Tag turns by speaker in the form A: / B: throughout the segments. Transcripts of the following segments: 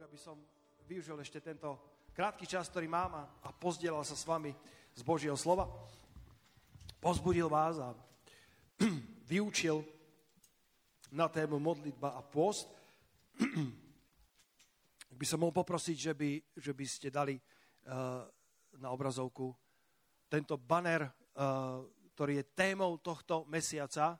A: aby som využil ešte tento krátky čas, ktorý mám a pozdielal sa s vami z Božieho slova. Pozbudil vás a vyučil na tému modlitba a pôst. By som mohol poprosiť, že by ste dali na obrazovku tento banner, ktorý je témou tohto mesiaca.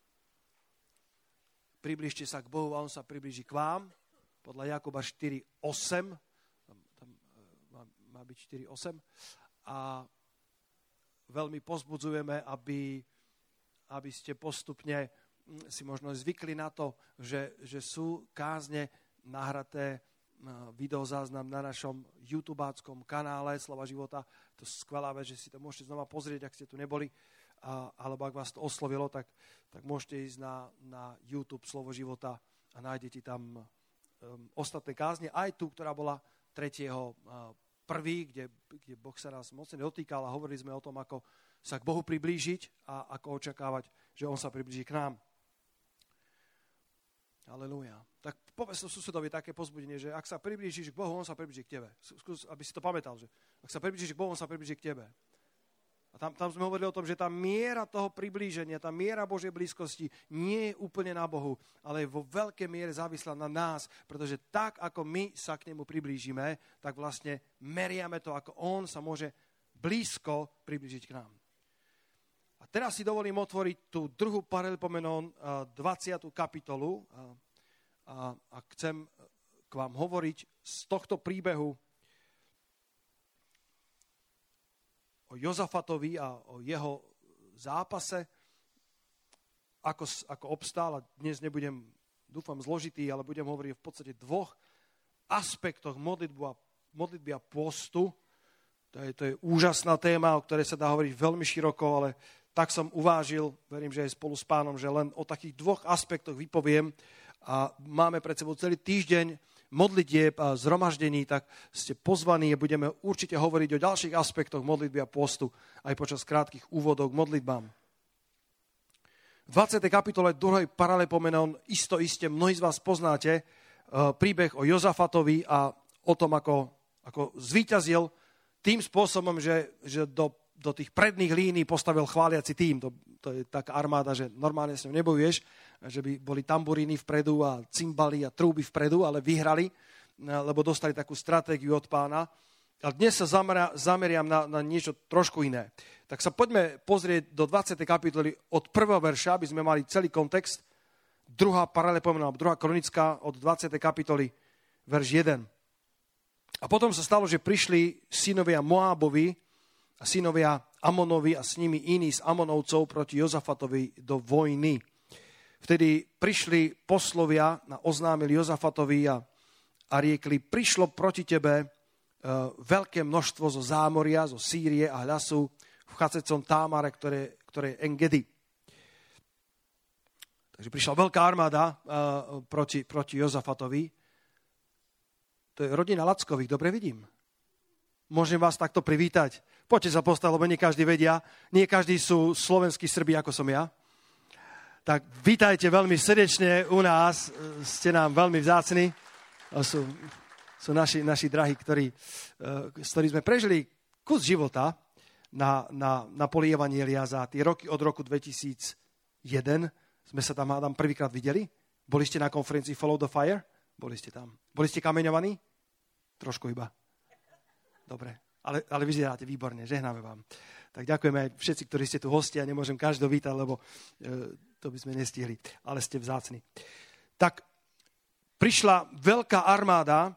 A: Priblížte sa k Bohu a on sa priblíži k vám. Podľa Jakuba 4:8. Tam má byť 4:8. A veľmi pozbudzujeme, aby ste postupne si možno zvykli na to, že sú kázne nahraté videozáznam na našom YouTubáckom kanále Slova života. To je skvelá vec, že si to môžete znova pozrieť, ak ste tu neboli, alebo ak vás to oslovilo, tak môžete ísť na YouTube Slovo života a nájdete tam ostatné kázne. Aj tú, ktorá bola 3.1., kde Boh sa nás mocne dotýkal a hovorili sme o tom, ako sa k Bohu priblížiť a ako očakávať, že on sa priblíži k nám. Halelúja. Tak povedz to susedovi také pozbudenie, že ak sa priblížiš k Bohu, on sa priblíži k tebe. Skús, aby si to pamätal, že ak sa priblížiš k Bohu, on sa priblíži k tebe. A tam sme hovorili o tom, že tá miera toho priblíženia, tá miera Božej blízkosti nie je úplne na Bohu, ale je vo veľkej miere závislá na nás, pretože tak, ako my sa k nemu priblížime, tak vlastne meriame to, ako on sa môže blízko priblížiť k nám. A teraz si dovolím otvoriť tú druhú Paralipomenon 20. kapitolu a chcem k vám hovoriť z tohto príbehu o Jozafatovi a o jeho zápase, ako obstál. A dnes nebudem, dúfam, zložitý, ale budem hovoriť v podstate dvoch aspektoch modlitby a pôstu. To je úžasná téma, o ktorej sa dá hovoriť veľmi široko, ale tak som uvážil, verím, že aj spolu s pánom, že len o takých dvoch aspektoch vypoviem. A máme pred sebou celý týždeň modlitieb a zhromaždení, tak ste pozvaní a budeme určite hovoriť o ďalších aspektoch modlitby a postu aj počas krátkych úvodov k modlitbám. V 20. kapitole 2. Paralipomenon iste mnohí z vás poznáte príbeh o Jozafatovi a o tom, ako zvíťazil tým spôsobom, že do tých predných línií postavil chváliaci tím. To je taká armáda, že normálne s ňou nebojuješ, že by boli tamburíny vpredu a cymbaly a trúby vpredu, ale vyhrali, lebo dostali takú stratégiu od pána. Ale dnes sa zameriam na niečo trošku iné. Tak sa poďme pozrieť do 20. kapitoly od 1. verša, aby sme mali celý kontext. 2. Paralipomenon, 2. kronická od 20. kapitoly, verš 1. A potom sa stalo, že prišli synovia Moábovi a synovia Amonovi a s nimi iní z Amonovcov proti Jozafatovi do vojny. Vtedy prišli poslovia a oznámili Jozafatovi a riekli, prišlo proti tebe veľké množstvo zo Zámoria, zo Sýrie a Hľasu v Chacecom Támare, ktoré je Engedi. Takže prišla veľká armáda proti Jozafatovi. To je rodina Lackových, dobre vidím. Môžem vás takto privítať. Poďte sa postaviť, lebo nie každý vedia. Nie každí sú slovenskí Srbi, ako som ja. Tak vítajte veľmi srdečne u nás. Ste nám veľmi vzácni. Sú naši drahí, s ktorými sme prežili kus života na poli evanjelia za tie roky od roku 2001. Sme sa tam prvýkrát videli. Boli ste na konferencii Follow the Fire? Boli ste tam. Boli ste kameňovaní? Trošku iba. Dobre, ale vyzeráte výborne, žehnáme vám. Tak ďakujeme aj všetci, ktorí ste tu hostia, nemôžem každého vítať, lebo to by sme nestihli, ale ste vzácni. Tak prišla veľká armáda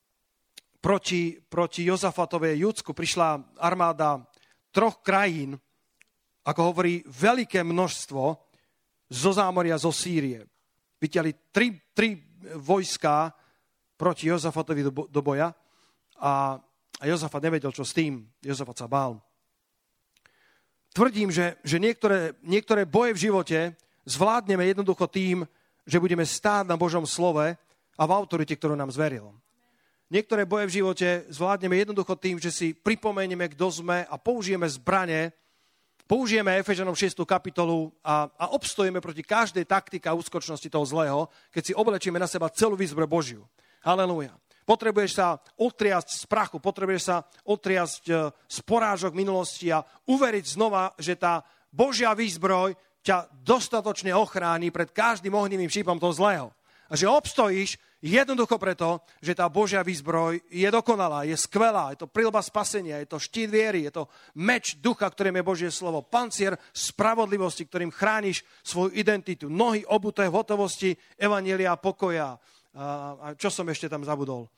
A: proti Jozafatovej Judsku, prišla armáda 3 krajín, ako hovorí, veľké množstvo zo Zámoria, zo Sýrie. Vytiahli 3 vojská proti Jozafatovi do boja a Jozafat nevedel, čo s tým. Jozafat sa bál. Tvrdím, že niektoré boje v živote zvládneme jednoducho tým, že budeme stáť na Božom slove a v autorite, ktorú nám zveril. Niektoré boje v živote zvládneme jednoducho tým, že si pripomenieme, kto sme a použijeme zbrane, použijeme Efežanom 6. kapitolu a obstojíme proti každej taktike a úskočnosti toho zlého, keď si oblečieme na seba celú výzbroj Božiu. Halelúja. Potrebuješ sa otriasť z prachu, potrebuješ sa otriasť z porážok minulosti a uveriť znova, že tá Božia výzbroj ťa dostatočne ochráni pred každým ohnivým šípom toho zlého. A že obstojíš jednoducho preto, že tá Božia výzbroj je dokonalá, je skvelá, je to prilba spasenia, je to štít viery, je to meč ducha, ktorým je Božie slovo, pancier spravodlivosti, ktorým chrániš svoju identitu, nohy obuté v hotovosti evanjelia a pokoja. A čo som ešte tam zabudol?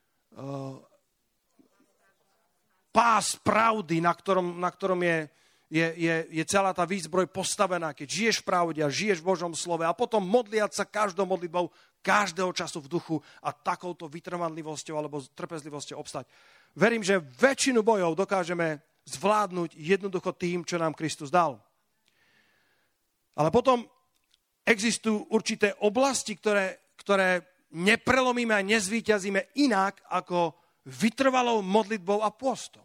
A: Pás pravdy, na ktorom je celá tá výzbroj postavená, keď žiješ v pravde a žiješ v Božom slove a potom modliať sa každou modlitbou, každého času v duchu a takouto vytrvanlivosťou alebo trpezlivosťou obstať. Verím, že väčšinu bojov dokážeme zvládnuť jednoducho tým, čo nám Kristus dal. Ale potom existujú určité oblasti, ktoré neprelomíme a nezvíťazíme inak ako vytrvalou modlitbou a pôstom.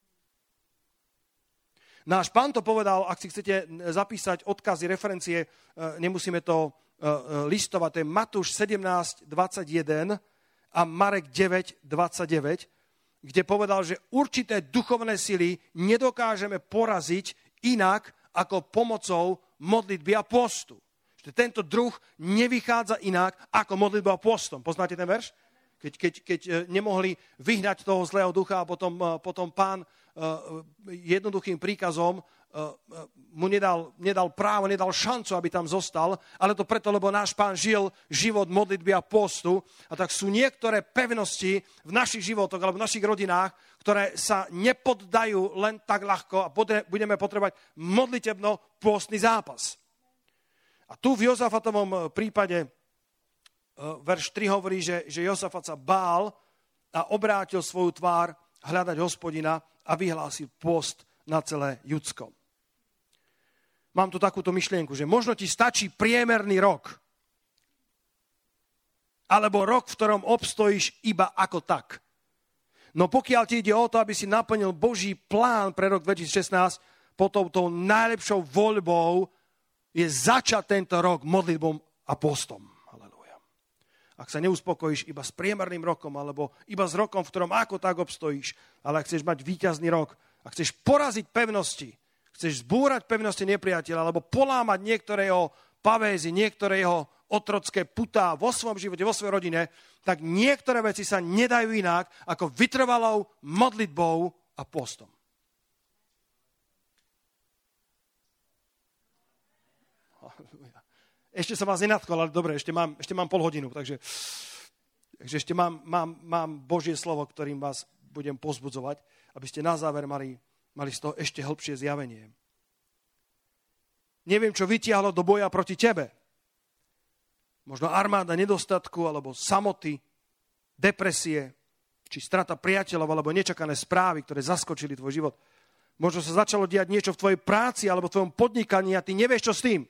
A: Náš Pán to povedal, ak si chcete zapísať odkazy, referencie, nemusíme to listovať, to je Matúš 17:21 a Marek 9:29, kde povedal, že určité duchovné sily nedokážeme poraziť inak ako pomocou modlitby a postu. Že tento druh nevychádza inak ako modlitbou a postom. Poznáte ten verš? Keď nemohli vyhnať toho zlého ducha a potom Pán jednoduchým príkazom mu nedal právo, nedal šancu, aby tam zostal, ale to preto, lebo náš Pán žil život modlitby a postu a tak sú niektoré pevnosti v našich životoch alebo v našich rodinách, ktoré sa nepoddajú len tak ľahko a budeme potrebovať modlitebno-pôstny zápas. A tu v Jozafatovom prípade verš 3 hovorí, že Jozafat sa bál a obrátil svoju tvár hľadať Hospodina a vyhlásil pôst na celé Judsko. Mám tu takúto myšlienku, že možno ti stačí priemerný rok. Alebo rok, v ktorom obstojíš iba ako tak. No pokiaľ ti ide o to, aby si naplnil Boží plán pre rok 2016, potom tou najlepšou voľbou je začať tento rok modlitbou a postom. Ak sa neuspokojíš iba s priemerným rokom, alebo iba s rokom, v ktorom ako tak obstojíš, ale ak chceš mať víťazný rok, ak chceš poraziť pevnosti, chceš zbúrať pevnosti nepriateľa, alebo polámať niektoré jeho pavézy, niektoré jeho otrocké putá vo svojom živote, vo svojej rodine, tak niektoré veci sa nedajú inak ako vytrvalou modlitbou a postom. Ešte som vás nenadchol, ale dobre, ešte mám pol hodinu, takže ešte mám Božie slovo, ktorým vás budem pozbudzovať, aby ste na záver mali z toho ešte hlbšie zjavenie. Neviem, čo vytiahlo do boja proti tebe. Možno armáda nedostatku, alebo samoty, depresie, či strata priateľov, alebo nečakané správy, ktoré zaskočili tvoj život. Možno sa začalo diať niečo v tvojej práci, alebo v tvojom podnikaní a ty nevieš, čo s tým.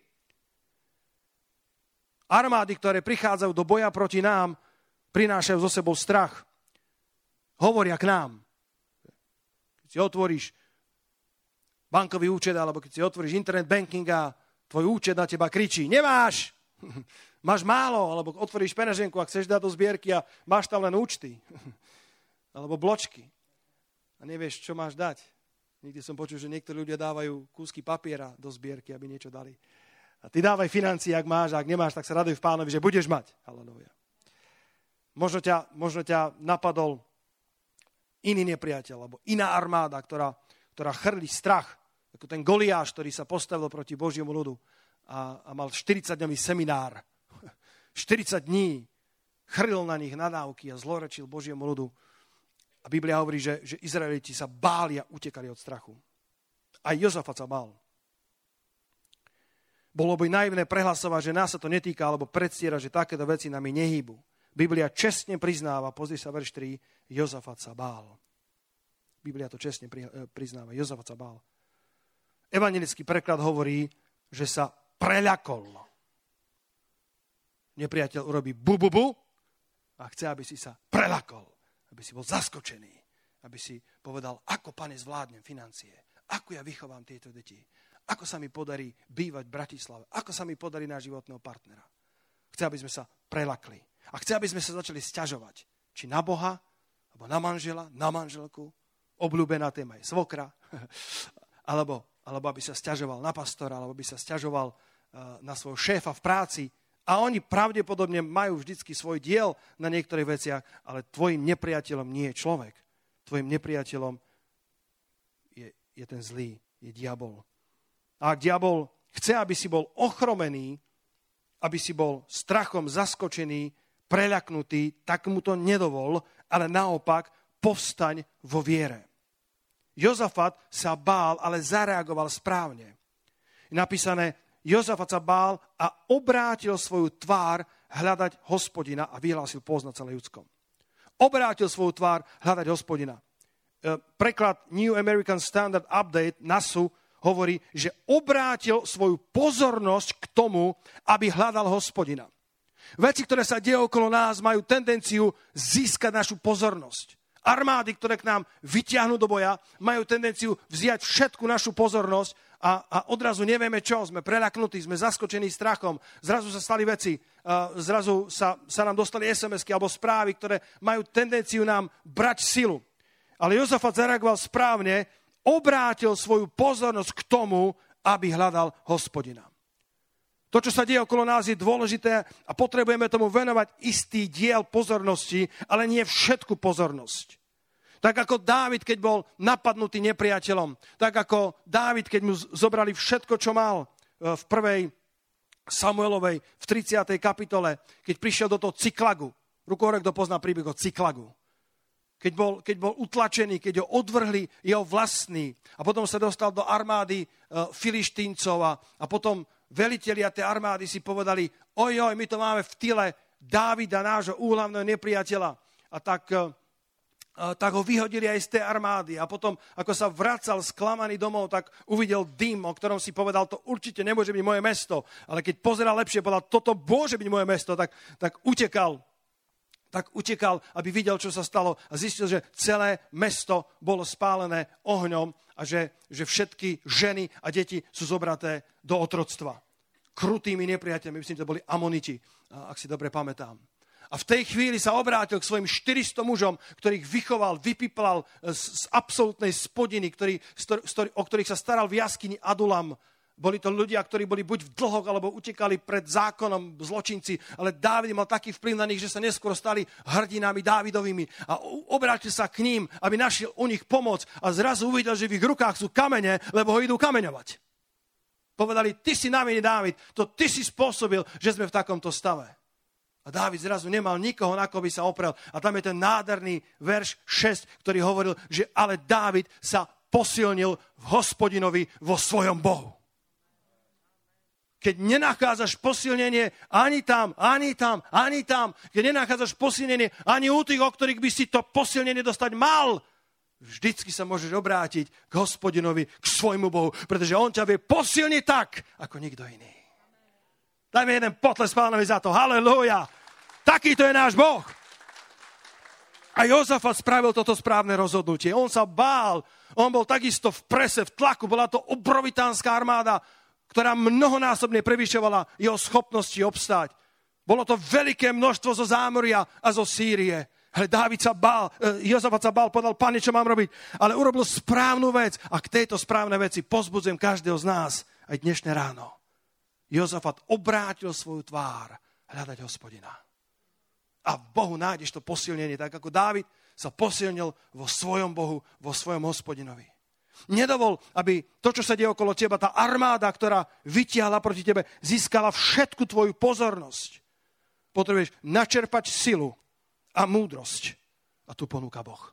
A: Armády, ktoré prichádzajú do boja proti nám, prinášajú so sebou strach. Hovoria k nám. Keď si otvoríš bankový účet, alebo keď si otvoríš internet banking a tvoj účet na teba kričí, nemáš, máš málo, alebo otvoríš peňaženku a chceš dať do zbierky a máš tam len účty. Alebo bločky. A nevieš, čo máš dať. Niekde som počul, že niektorí ľudia dávajú kúsky papiera do zbierky, aby niečo dali. A ty dávaj financie, ak máš, a ak nemáš, tak sa raduj v Pánovi, že budeš mať. Halelúja. Možno ťa napadol iný nepriateľ, alebo iná armáda, ktorá chrlí strach, ako ten Goliáš, ktorý sa postavil proti Božiemu ľudu a mal 40-dňový seminár. 40 dní chrlil na nich nadávky a zlorečil Božiemu ľudu. A Biblia hovorí, že Izraeliti sa báli a utekali od strachu. Aj Jozafat sa bál. Bolo by naivné prehlasovať, že nás sa to netýka, alebo predstiera, že takéto veci nami nehýbu. Biblia čestne priznáva, pozri sa verš 3, Jozafat sa bál. Biblia to čestne priznáva, Jozafat sa bál. Evangelický preklad hovorí, že sa preľakol. Nepriateľ urobí bu a chce, aby si sa preľakol, aby si bol zaskočený, aby si povedal, ako, Pane, zvládnem financie, ako ja vychovám tieto deti. Ako sa mi podarí bývať v Bratislave? Ako sa mi podarí náš životného partnera? Chce, aby sme sa prelakli. A chce, aby sme sa začali sťažovať. Či na Boha, alebo na manžela, na manželku, obľúbená téma je svokra, alebo aby sa sťažoval na pastora, alebo aby sa sťažoval na svojho šéfa v práci. A oni pravdepodobne majú vždycky svoj diel na niektorých veciach, ale tvojim nepriateľom nie je človek. Tvojim nepriateľom je ten zlý, je diabol. A ak diabol chce, aby si bol ochromený, aby si bol strachom zaskočený, preľaknutý, tak mu to nedovol, ale naopak povstaň vo viere. Jozafat sa bál, ale zareagoval správne. Je napísané, Jozafat sa bál a obrátil svoju tvár hľadať Hospodina a vyhlásil pôst na celé ľudskom. Obrátil svoju tvár hľadať Hospodina. Preklad New American Standard Update NASU hovorí, že obrátil svoju pozornosť k tomu, aby hľadal Hospodina. Veci, ktoré sa dejú okolo nás, majú tendenciu získať našu pozornosť. Armády, ktoré k nám vyťahnú do boja, majú tendenciu vziať všetku našu pozornosť a odrazu nevieme čo, sme preľaknutí, sme zaskočení strachom, zrazu sa stali veci, zrazu sa nám dostali SMS-ky alebo správy, ktoré majú tendenciu nám brať silu. Ale Jozafat zareagoval správne, obrátil svoju pozornosť k tomu, aby hľadal Hospodina. To, čo sa deje okolo nás, je dôležité a potrebujeme tomu venovať istý diel pozornosti, ale nie všetku pozornosť. Tak ako Dávid, keď bol napadnutý nepriateľom, tak ako Dávid, keď mu zobrali všetko, čo mal v 1. Samuelovej, v 30. kapitole, keď prišiel do toho Ciklagu. Ruku hore, kto pozná príbeh o Ciklagu. Keď bol utlačený, keď ho odvrhli jeho vlastní a potom sa dostal do armády Filištíncov a potom velitelia tej armády si povedali, ojoj, my to máme v tyle Dávida, nášho úhlavného nepriateľa. A tak ho vyhodili aj z tej armády. A potom, ako sa vracal sklamaný domov, tak uvidel dym, o ktorom si povedal, to určite nemôže byť moje mesto. Ale keď pozeral lepšie, povedal, toto môže byť moje mesto, tak utekal. Aby videl, čo sa stalo a zistil, že celé mesto bolo spálené ohňom a že všetky ženy a deti sú zobraté do otroctva. Krutými nepriateľmi, myslím, to boli Amoniti, ak si dobre pamätám. A v tej chvíli sa obrátil k svojim 400 mužom, ktorých vychoval, vypiplal z absolútnej spodiny, o ktorých sa staral v jaskyni Adulam. Boli to ľudia, ktorí boli buď v dlhoch, alebo utekali pred zákonom zločinci, ale Dávid mal taký vplyv na nich, že sa neskôr stali hrdinami Dávidovými a obrátil sa k ním, aby našiel u nich pomoc a zrazu uvidel, že v ich rukách sú kamene, lebo ho idú kameňovať. Povedali, ty si na vine, Dávid, to ty si spôsobil, že sme v takomto stave. A Dávid zrazu nemal nikoho, na koho by sa oprel. A tam je ten nádherný verš 6, ktorý hovoril, že ale Dávid sa posilnil v Hospodinovi vo svojom Bohu. Keď nenachádzaš posilnenie ani tam, keď nenachádzaš posilnenie ani u tých, o ktorých by si to posilnenie dostať mal, vždycky sa môžeš obrátiť k Hospodinovi, k svojmu Bohu, pretože on ťa vie posilniť tak, ako nikto iný. Dajme jeden potles Pánovi za to. Halelúja. Takýto je náš Boh. A Jozafat spravil toto správne rozhodnutie. On sa bál. On bol takisto v prese, v tlaku. Bola to obrovitánska armáda, ktorá mnohonásobne prevyšovala jeho schopnosti obstáť. Bolo to veľké množstvo zo Zámoria a zo Sýrie. Ale Jozafat sa bál, povedal, Pane, čo mám robiť? Ale urobil správnu vec a k tejto správnej veci pozbudzujem každého z nás aj dnešné ráno. Jozafat obrátil svoju tvár hľadať Hospodina. A v Bohu nájdeš to posilnenie, tak ako Dávid sa posilnil vo svojom Bohu, vo svojom Hospodinovi. Nedovol, aby to, čo sa deje okolo teba, tá armáda, ktorá vytiahla proti tebe, získala všetku tvoju pozornosť. Potrebuješ načerpať silu a múdrosť. A tu ponúka Boh.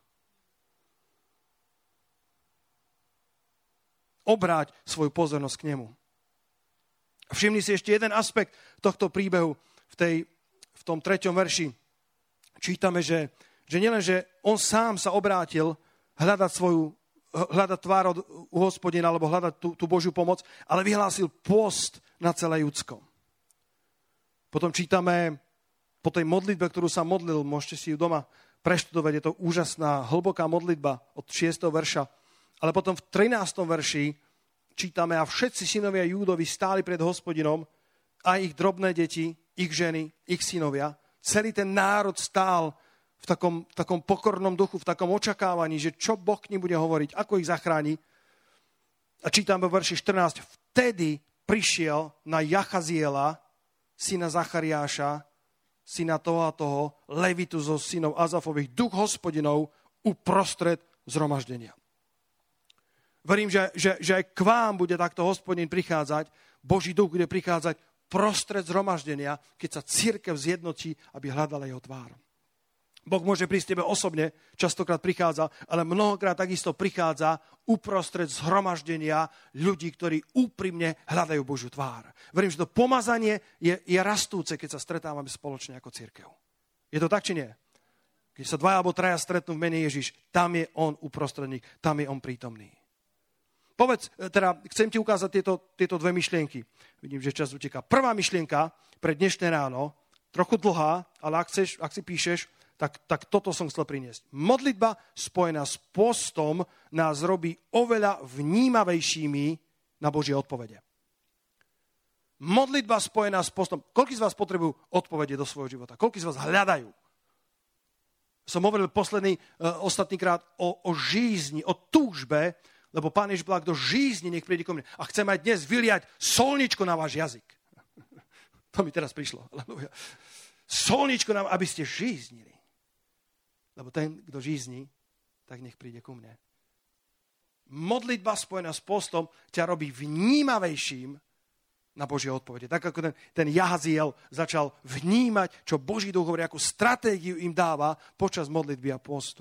A: Obráť svoju pozornosť k nemu. Všimni si ešte jeden aspekt tohto príbehu. V tom 3. verši čítame, že nielen, že on sám sa obrátil hľadať tvár u Hospodina, alebo hľadať tú Božiu pomoc, ale vyhlásil pôst na celé Judskom. Potom čítame po tej modlitbe, ktorú sa modlil, môžete si ju doma preštudovať, je to úžasná, hlboká modlitba od 6. verša, ale potom v 13. verši čítame, a všetci synovia Júdovi stáli pred Hospodinom, a ich drobné deti, ich ženy, ich synovia, celý ten národ stál v takom pokornom duchu, v takom očakávaní, že čo Boh k nim bude hovoriť, ako ich zachráni. A čítam vo verši 14. Vtedy prišiel na Jachaziela, syna Zachariáša, syna toho a toho, Levitu zo synov Azafových, duch Hospodinov uprostred zhromaždenia. Verím, že aj k vám bude takto Hospodin prichádzať, Boží duch bude prichádzať prostred zhromaždenia, keď sa cirkev zjednotí, aby hľadala jeho tvár. Boh môže prísť tebe osobne, častokrát prichádza, ale mnohokrát takisto prichádza uprostred zhromaždenia ľudí, ktorí úprimne hľadajú Božiu tvár. Verím, že to pomazanie je rastúce, keď sa stretávame spoločne ako cirkev. Je to tak, či nie? Keď sa dvaja alebo traja stretnú v mene Ježiš, tam je on uprostredník, tam je on prítomný. Povedz, teda chcem ti ukázať tieto dve myšlienky. Vidím, že čas uteká. Prvá myšlienka pre dnešné ráno, trochu dlhá, ale ak si píšeš, tak toto som chcel priniesť. Modlitba spojená s postom nás robí oveľa vnímavejšími na Božie odpovede. Modlitba spojená s postom. Koľko z vás potrebujú odpovede do svojho života? Koľko z vás hľadajú? Som hovoril ostatný krát o žízni, o túžbe, lebo Pán Ježiš povedal, kto žízni, nech príde ko mne. A chcem aj dnes vyliať solničko na váš jazyk. To mi teraz prišlo. Solničko na aby ste žíznili. Lebo ten, kto žízni, tak nech príde ku mne. Modlitba spojená s postom ťa robí vnímavejším na Božie odpovede. Tak ako ten Jahaziel začal vnímať, čo Boží duch hovorí, akú stratégiu im dáva počas modlitby a postu.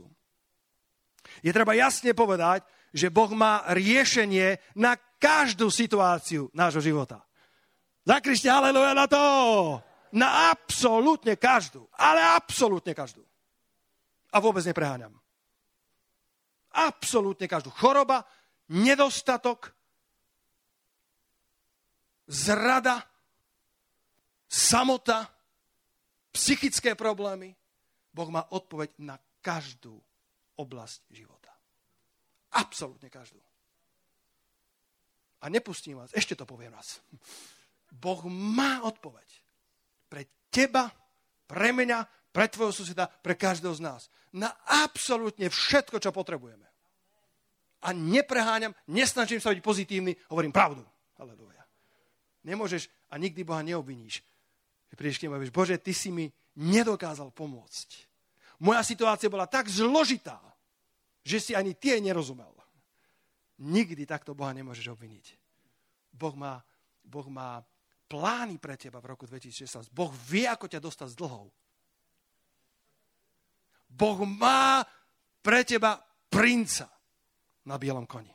A: Je treba jasne povedať, že Boh má riešenie na každú situáciu nášho života. Zakričte haleluja na to! Na absolútne každú. Ale absolútne každú. A vôbec nepreháňam. Absolútne každú. Choroba, nedostatok, zrada, samota, psychické problémy. Boh má odpoveď na každú oblasť života. Absolútne každú. A nepustím vás, ešte to poviem raz. Boh má odpoveď pre teba, pre mňa, pre tvojho suseda, pre každého z nás. Na absolútne všetko, čo potrebujeme. A nepreháňam, nesnažím sa byť pozitívny, hovorím pravdu. Halelúja. Nemôžeš a nikdy Boha neobviníš. Prídeš k nemu a vieš, Bože, ty si mi nedokázal pomôcť. Moja situácia bola tak zložitá, že si ani ty jej nerozumel. Nikdy takto Boha nemôžeš obviniť. Boh má plány pre teba v roku 2016. Boh vie, ako ťa dostať z dlhov. Boh má pre teba princa na bielom koni.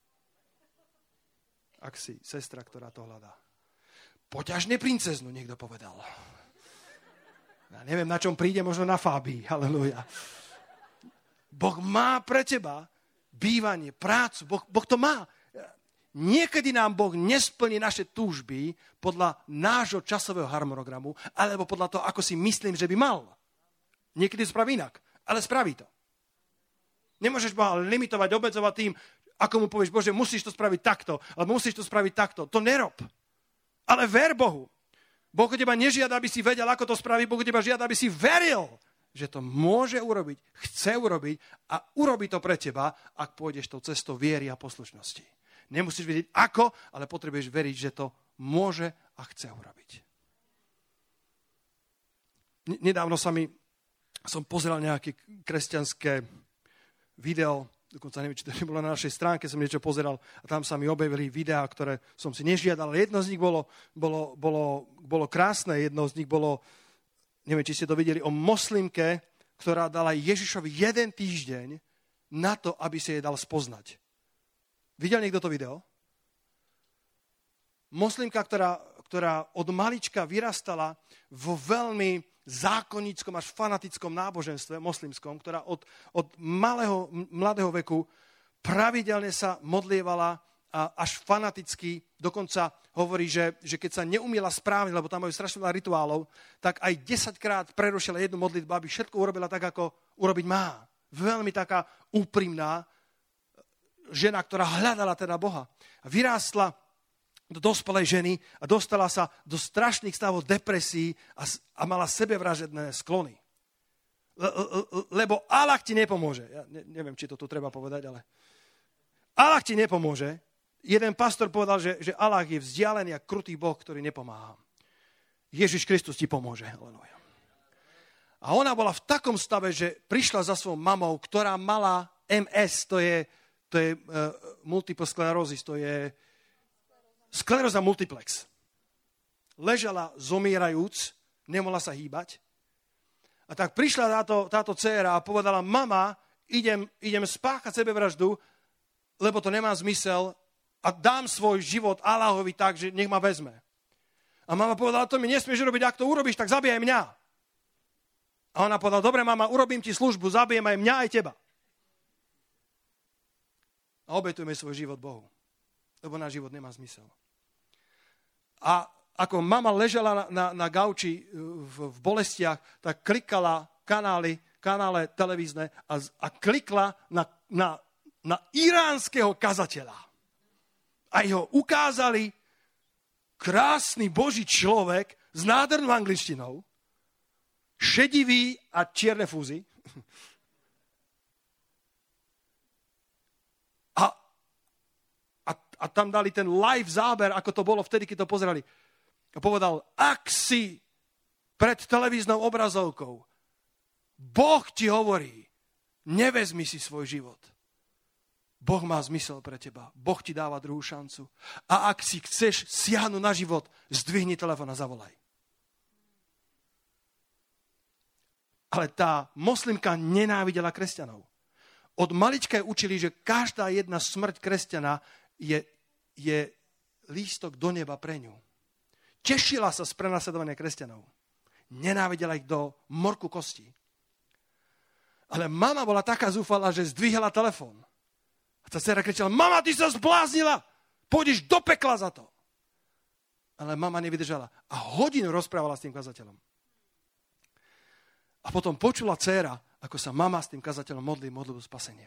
A: Ak si sestra, ktorá to hľadá. Poťažne princeznu, niekto povedal. Ja neviem, na čom príde, možno na Fábii. Halelúja. Boh má pre teba bývanie, prácu. Boh to má. Niekedy nám Boh nesplní naše túžby podľa nášho časového harmonogramu, alebo podľa toho, ako si myslím, že by mal. Niekedy to spraví inak, ale spraví to. Nemôžeš Boha limitovať, obmedzovať tým, ako mu povieš, Bože, musíš to spraviť takto, alebo musíš to spraviť takto. To nerob. Ale ver Bohu. Boh od teba nežiada, aby si vedel, ako to spraviť. Boh od teba žiada, aby si veril, že to môže urobiť, chce urobiť a urobí to pre teba, ak pôjdeš tou cestou viery a poslušnosti. Nemusíš vedieť ako, ale potrebuješ veriť, že to môže a chce urobiť. Nedávno som pozeral nejaké kresťanské video, dokonca neviem, či to nebolo na našej stránke, som niečo pozeral a tam sa mi objavili videá, ktoré som si nežiadal, ale jedno z nich bolo krásne, jedno z nich bolo, neviem, či ste to videli, o moslimke, ktorá dala Ježišovi 1 týždeň na to, aby si jej dal spoznať. Videl niekto to video? Moslimka, ktorá od malička vyrastala vo veľmi zákonníckom až fanatickom náboženstve moslimskom, ktorá od mladého veku pravidelne sa modlievala a až fanaticky, dokonca hovorí, že keď sa neumiela správne, lebo tam majú strašne veľa rituálov, tak aj 10-krát prerušila jednu modlitbu, aby všetko urobila tak, ako urobiť má. Veľmi taká úprimná žena, ktorá hľadala teda Boha. A vyrástla do dospelej ženy a dostala sa do strašných stavov depresí a mala sebevražedné sklony. Lebo Allah ti nepomôže. Ja neviem, či to tu treba povedať, ale Allah ti nepomôže. Jeden pastor povedal, že Allah je vzdialený a krutý Boh, ktorý nepomáha. Ježiš Kristus ti pomôže. Haleluja. A ona bola v takom stave, že prišla za svojou mamou, ktorá mala MS, to je multiple sclerosis, to je skleróza multiplex. Ležala zomierajúc, nemohla sa hýbať. A tak prišla táto dcéra a povedala, mama, idem spáchať sebevraždu, lebo to nemá zmysel a dám svoj život Allahovi tak, že nech ma vezme. A mama povedala, to mi nesmieš robiť, ak to urobíš, tak zabijaj mňa. A ona povedala, dobre mama, urobím ti službu, zabijem aj mňa, aj teba. A obetujeme svoj život Bohu, lebo náš život nemá zmysel. A ako mama ležala na gauči v bolestiach, tak klikala kanále televízne a klikla na iránskeho kazateľa. A ho ukázali krásny Boží človek s nádhernou angličtinou, šedivý a čierne fúzy. A tam dali ten live záber, ako to bolo vtedy, keď to pozerali. A povedal, ak si pred televíznou obrazovkou, Boh ti hovorí, nevezmi si svoj život. Boh má zmysel pre teba. Boh ti dáva druhú šancu. A ak si chceš siahnuť na život, zdvihni telefón a zavolaj. Ale tá moslimka nenávidela kresťanov. Od malička učili, že každá jedna smrť kresťana je lístok do neba pre ňu. Tešila sa z prenasledovania kresťanov. Nenávidela ich do morku kosti. Ale mama bola taká zúfalá, že zdvihla telefón. A tá dcera kričala, mama, ty sa zbláznila, pôjdeš do pekla za to. Ale mama nevydržala. A hodinu rozprávala s tým kazateľom. A potom počula dcera, ako sa mama s tým kazateľom modlí modlitbu spasenia.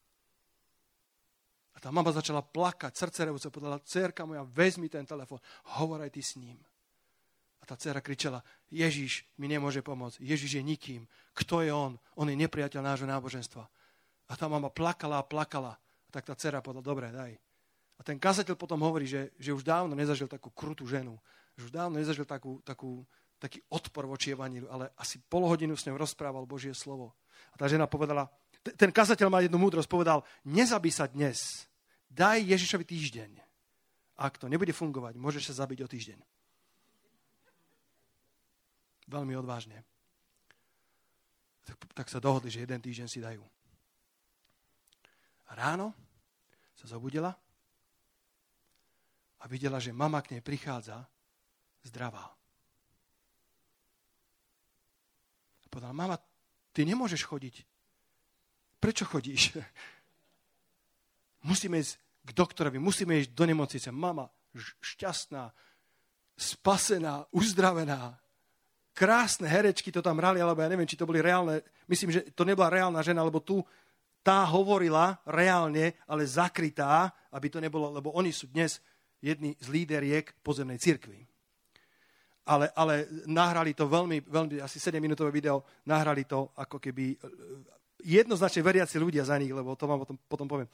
A: A tá mama začala plakať, srdcerevúco, povedala, dcérka moja, vezmi ten telefón, hovor aj ty s ním. A tá dcera kričala, Ježiš mi nemôže pomôcť, Ježiš je nikým. Kto je on? On je nepriateľ nášho náboženstva. A tá mama plakala a plakala. Tak tá dcera povedala, dobre, daj. A ten kazateľ potom hovorí, že už dávno nezažil takú krutú ženu. Že už dávno nezažil taký odpor voči evanjeliu, ale asi pol hodinu s ňou rozprával Božie slovo. A tá žena povedala, ten kazateľ má jednu múdrosť, povedal, nezabij sa dnes, daj Ježišovi týždeň. Ak to nebude fungovať, môžeš sa zabiť o týždeň. Veľmi odvážne. Tak sa dohodli, že jeden týždeň si dajú. A ráno sa zobudila a videla, že mama k nej prichádza zdravá. A povedala, mama, ty nemôžeš chodiť. Prečo chodíš? Musíme ísť k doktorovi, musíme ísť do nemocnice. Mama, šťastná, spasená, uzdravená, krásne herečky to tam hrali, alebo ja neviem, či to boli reálne. Myslím, že to nebola reálna žena, lebo tu tá hovorila reálne, ale zakrytá, aby to nebolo, lebo oni sú dnes jedni z líderiek pozemnej cirkvi. Ale nahrali to veľmi, asi 7-minútové video, nahrali to ako keby jednoznačne veriaci ľudia za nich, lebo to vám potom poviem.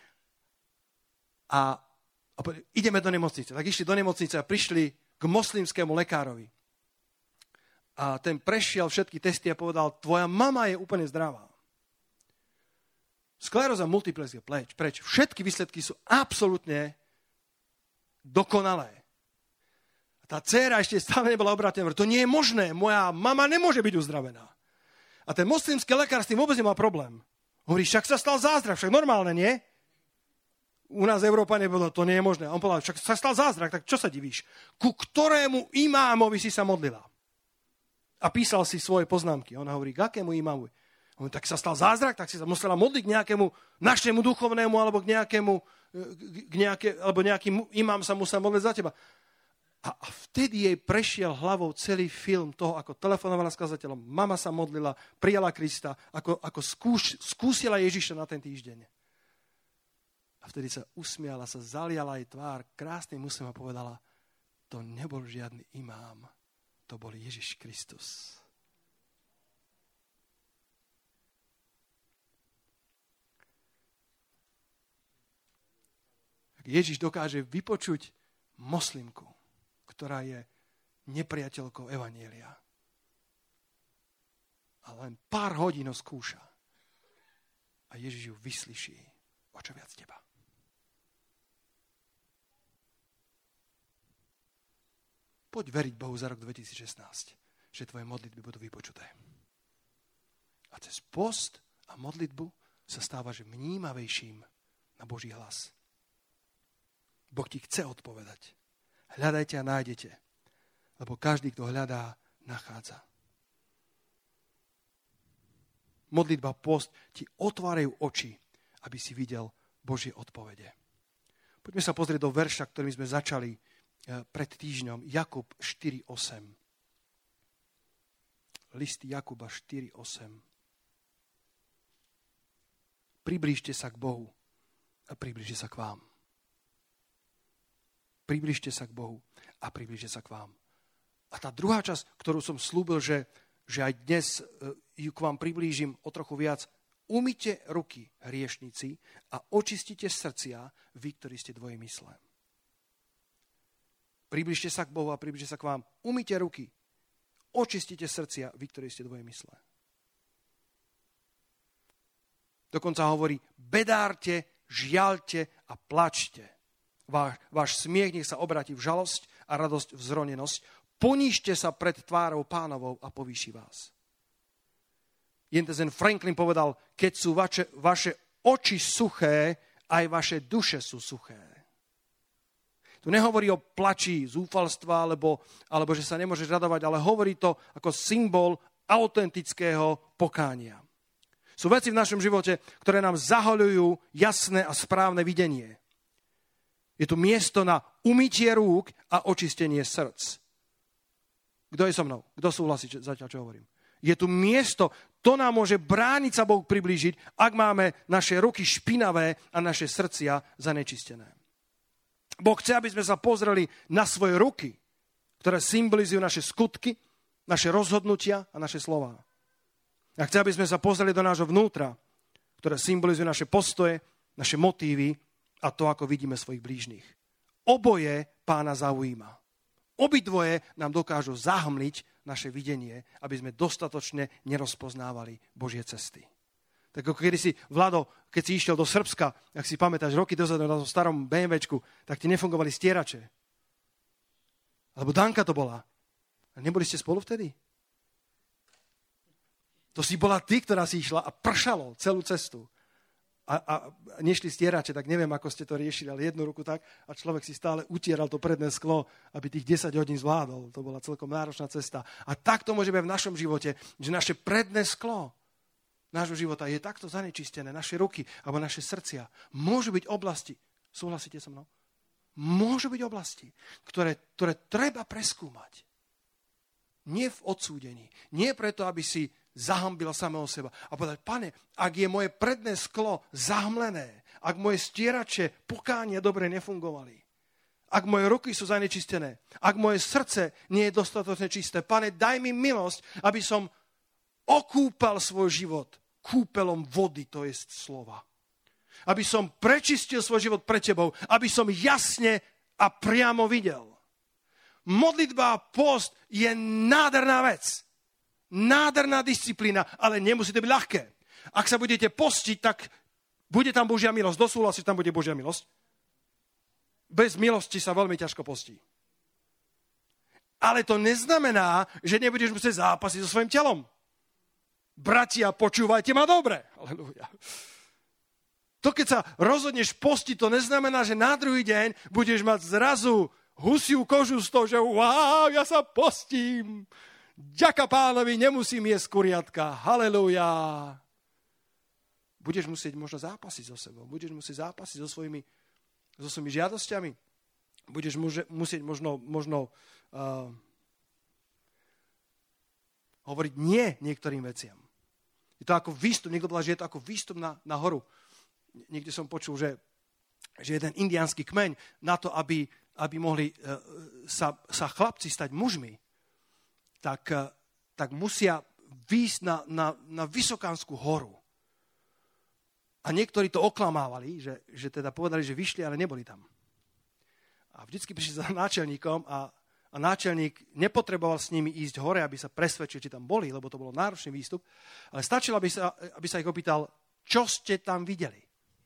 A: A ideme do nemocnice. Tak išli do nemocnice a prišli k moslimskému lekárovi. A ten prešiel všetky testy a povedal, tvoja mama je úplne zdravá. Skleróza multiplex je preč. Všetky výsledky sú absolútne dokonalé. A tá dcéra ešte stále nebola obrátená. To nie je možné. Moja mama nemôže byť uzdravená. A ten moslimský lekár s tým vôbec nemá problém. Hovorí, však sa stal zázrak, však normálne, nie? U nás Európa nebolo, to nie je možné. A on povedal, však sa stal zázrak, tak čo sa divíš? Ku ktorému imámovi si sa modlila? A písal si svoje poznámky. On hovorí, k akému imámu? Tak sa stal zázrak, tak si sa musela modliť k nejakému našemu duchovnému alebo alebo nejaký imám sa musel modliť za teba. A vtedy jej prešiel hlavou celý film toho, ako telefonovala s kazateľom, mama sa modlila, prijala Krista, ako skúsila Ježiša na ten týždeň. A vtedy sa usmiala, sa zaliala jej tvár, krásnym úsmevom a povedala, to nebol žiadny imám, to bol Ježiš Kristus. tak Ježiš dokáže vypočuť moslimku, ktorá je nepriateľkou evanjelia. A len pár hodín ho skúša. A Ježiš ju vyslyší. O čo viac teba. Poď veriť Bohu za rok 2016, že tvoje modlitby budú vypočuté. A cez post a modlitbu sa stávaš vnímavejším na Boží hlas. Boh ti chce odpovedať. Hľadajte a nájdete, lebo každý, kto hľadá, nachádza. Modlitba, post ti otvárajú oči, aby si videl Božie odpovede. Poďme sa pozrieť do verša, ktorým sme začali pred týždňom. Jakub 4.8. List Jakuba 4.8. Priblížte sa k Bohu a priblížte sa k vám. Priblížte sa k Bohu a priblížte sa k vám. A tá druhá časť, ktorú som slúbil, že aj dnes ju k vám priblížim o trochu viac. Umyte ruky, hriešnici, a očistite srdcia, vy, ktorí ste dvojmyslé. Priblížte sa k Bohu a priblížte sa k vám. Umyte ruky, očistite srdcia, vy, ktorí ste dvojmyslé. Dokonca hovorí, bedárte, žiaľte a plačte. Váš smiech nech sa obráti v žalosť a radosť v zronenosť. Ponížte sa pred tvárou Pánovou a povýši vás. Jensen Franklin povedal, keď sú vaše oči suché, aj vaše duše sú suché. Tu nehovorí o plači, zúfalstva, alebo že sa nemôžeš radovať, ale hovorí to ako symbol autentického pokánia. Sú veci v našom živote, ktoré nám zahoľujú jasné a správne videnie. Je tu miesto na umytie rúk a očistenie srdc. Kto je so mnou? Kto súhlasí zatiaľ, čo hovorím? Je tu miesto, to nám môže brániť sa Bohu priblížiť, ak máme naše ruky špinavé a naše srdcia zanečistené. Boh chce, aby sme sa pozreli na svoje ruky, ktoré symbolizujú naše skutky, naše rozhodnutia a naše slová. A chce, aby sme sa pozreli do nášho vnútra, ktoré symbolizujú naše postoje, naše motívy a to, ako vidíme svojich blížnych. Oboje Pána zaujíma. Obidvoje nám dokážu zahmliť naše videnie, aby sme dostatočne nerozpoznávali Božie cesty. Tak ako kedysi, Vlado, keď si išiel do Srbska, ak si pamätáš, roky dozadu na tom starom BMWčku, tak ti nefungovali stierače. Alebo Danka to bola. A neboli ste spolu vtedy? To si bola ty, ktorá si išla a pršalo celú cestu. A nešli stierače, tak neviem, ako ste to riešili, ale jednu ruku tak a človek si stále utieral to predné sklo, aby tých 10 hodín zvládol. To bola celkom náročná cesta. A tak to môže byť v našom živote, že naše predné sklo nášho života je takto zanečistené, naše ruky alebo naše srdcia. Môžu byť oblasti, súhlasíte so mnou? Môžu byť oblasti, ktoré treba preskúmať. Nie v odsúdení. Nie preto, aby si zahambil samého seba. A povedať, Pane, ak je moje predné sklo zahmlené, ak moje stierače pokánia dobre nefungovali, ak moje ruky sú zanečistené, ak moje srdce nie je dostatočne čisté, Pane, daj mi milosť, aby som okúpal svoj život kúpelom vody, to je slova. Aby som prečistil svoj život pre tebou, aby som jasne a priamo videl. Modlitba a post je nádherná vec. Nádherná disciplína, ale nemusí to byť ľahké. Ak sa budete postiť, tak bude tam Božia milosť. Dosúhlasíš, tam bude Božia milosť? Bez milosti sa veľmi ťažko postí. Ale to neznamená, že nebudeš musieť zápasiť so svojím telom. Bratia, počúvajte ma dobre. Halelúja. To, keď sa rozhodneš postiť, to neznamená, že na druhý deň budeš mať zrazu husiu kožu z toho, že wow, ja sa postím. Ďaká Pánovi, nemusím jesť kuriatka. Halelúja. Budeš musieť možno zápasiť so sebou. Budeš musieť zápasiť so svojimi žiadosťami. Budeš musieť možno hovoriť nie niektorým veciam. Je to ako výstup. Niekto povedal, že je to ako výstup na horu. Niekde som počul, že jeden indiánsky kmeň na to, aby mohli sa chlapci stať mužmi, tak musia výjsť na Vysokánsku horu. A niektorí to oklamávali, že teda povedali, že vyšli, ale neboli tam. A vždycky prišli za náčelníkom a náčelník nepotreboval s nimi ísť hore, aby sa presvedčil, či tam boli, lebo to bol náročný výstup, ale stačilo, aby sa ich opýtal, čo ste tam videli.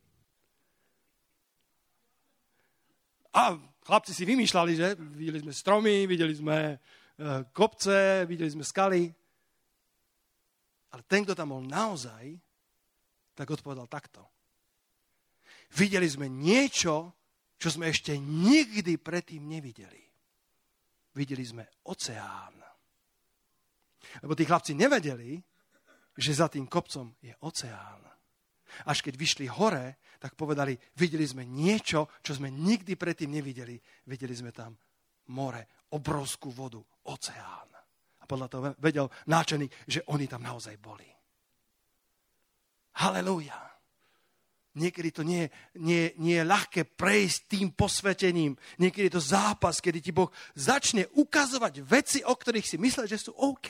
A: A chlapci si vymýšľali, že? Videli sme stromy, videli sme kopce, videli sme skaly. Ale ten, kto tam bol naozaj, tak odpovedal takto. Videli sme niečo, čo sme ešte nikdy predtým nevideli. Videli sme oceán. Lebo tí chlapci nevedeli, že za tým kopcom je oceán. Až keď vyšli hore, tak povedali, videli sme niečo, čo sme nikdy predtým nevideli. Videli sme tam more, obrovskú vodu, oceán. A podľa toho vedel náčelník, že oni tam naozaj boli. Halelúja. Niekedy to nie je ľahké prejsť tým posvetením. Niekedy je to zápas, kedy ti Boh začne ukazovať veci, o ktorých si myslel, že sú OK.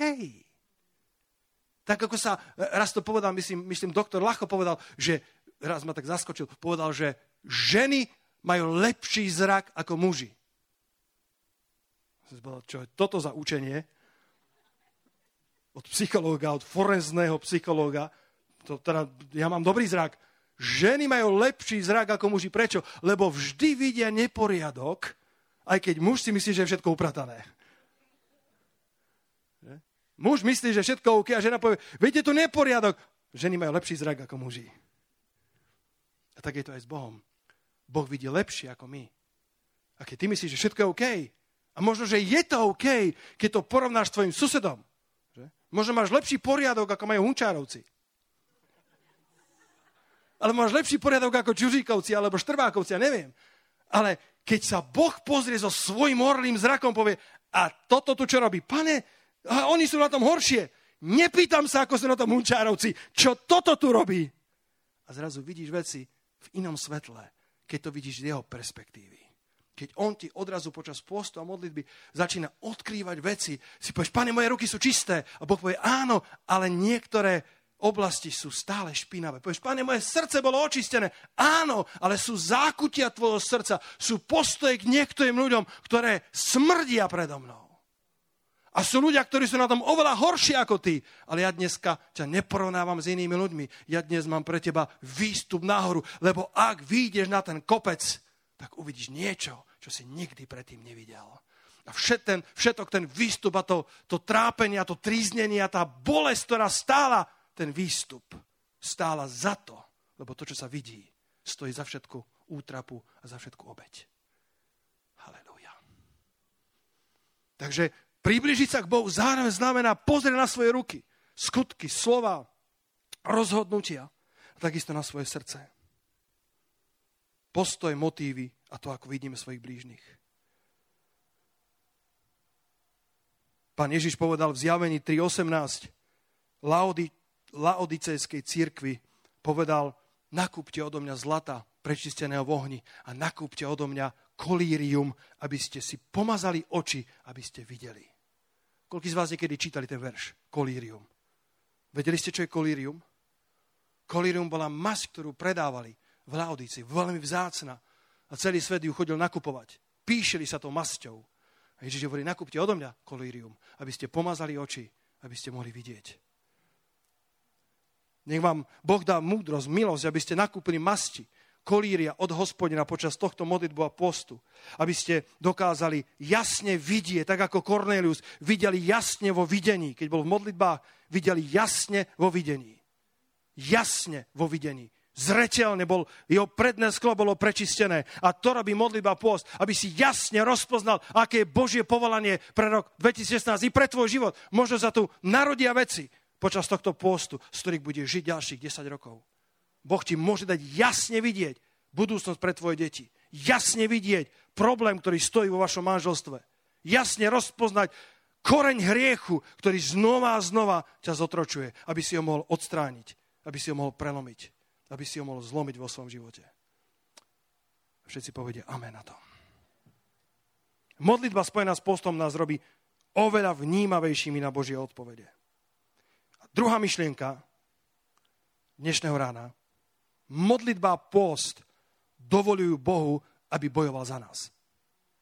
A: Tak ako sa, raz to povedal, myslím doktor Lacho povedal, že, raz ma tak zaskočil, povedal, že ženy majú lepší zrak ako muži. Čo je toto za učenie? Od psychológa, od forenzného psychológa. Ja mám dobrý zrak. Ženy majú lepší zrak ako muži. Prečo? Lebo vždy vidia neporiadok, aj keď muž si myslí, že je všetko upratané. Muž myslí, že všetko OK a žena povie, vidíte tu neporiadok. Ženy majú lepší zrak ako muži. A tak je to aj s Bohom. Boh vidí lepšie ako my. A keď ty myslíš, že všetko je OK, a možno, že je to OK, keď to porovnáš s tvojim susedom. Že? Možno máš lepší poriadok, ako majú Hunčárovci. Ale máš lepší poriadok ako Čuříkovci alebo Štrbákovci, ja neviem. Ale keď sa Boh pozrie so svojím orlým zrakom, povie, a toto tu čo robí? Pane, a oni sú na tom horšie. Nepýtam sa, ako sú na tom Hunčárovci. Čo toto tu robí? A zrazu vidíš veci v inom svetle, keď to vidíš z jeho perspektívy. Keď on ti odrazu počas postu a modlitby začína odkrývať veci, si povieš, Pane, moje ruky sú čisté. A Boh povie, áno, ale niektoré oblasti sú stále špinavé. Povieš, Pane, moje srdce bolo očistené. Áno, ale sú zákutia tvojho srdca, sú postoje k niektorým ľuďom, ktoré smrdia predo mnou. A sú ľudia, ktorí sú na tom oveľa horšie ako ty. Ale ja dneska ťa neporovnávam s inými ľuďmi. Ja dnes mám pre teba výstup nahoru, lebo ak vyjdeš na ten kopec, tak uvidíš niečo, čo si nikdy predtým nevidel. A všetok ten výstup a to trápenie a to tríznenie a tá bolesť, ktorá stála ten výstup, stála za to, lebo to, čo sa vidí, stojí za všetku útrapu a za všetku obeť. Halelúja. Takže priblížiť sa k Bohu zároveň znamená pozrieť na svoje ruky, skutky, slova, rozhodnutia a takisto na svoje srdce. Postoj, motívy a to, ako vidíme svojich blížnych. Pán Ježiš povedal v Zjavení 3.18 Laodicejskej cirkvi, povedal, nakúpte odo mňa zlata prečisteného v ohni a nakúpte odo mňa kolírium, aby ste si pomazali oči, aby ste videli. Koľký z vás niekedy čítali ten verš? Kolírium. Vedeli ste, čo je kolírium? Kolírium bola masť, ktorú predávali v Laodicii, veľmi vzácna. A celý svet ju chodil nakupovať. Píšili sa tou masťou. A Ježiš hovorí, nakúpte odo mňa kolírium, aby ste pomazali oči, aby ste mohli vidieť. Nech vám Boh dá múdrosť, milosť, aby ste nakúpili masti, kolíria od Hospodina počas tohto modlitbu a postu. Aby ste dokázali jasne vidieť, tak ako Kornélius, videli jasne vo videní. Keď bol v modlitbách, videli jasne vo videní. Jasne vo videní. Zreteľne bol, jeho predné sklo bolo prečistené. A to robí modlitba a pôst, aby si jasne rozpoznal, aké je Božie povolanie pre rok 2016 i pre tvoj život. Možno sa tu narodia veci počas tohto pôstu, z ktorých budeš žiť ďalších 10 rokov. Boh ti môže dať jasne vidieť budúcnosť pre tvoje deti. Jasne vidieť problém, ktorý stojí vo vašom manželstve. Jasne rozpoznať koreň hriechu, ktorý znova a znova ťa zotročuje, aby si ho mohol odstrániť, aby si ho mohol prelomiť, aby si ho mohol zlomiť vo svojom živote. Všetci povedia amen na to. Modlitba spojená s postom nás robí oveľa vnímavejšími na Božie odpovede. A druhá myšlienka dnešného rána. Modlitba a pôst dovolujú Bohu, aby bojoval za nás.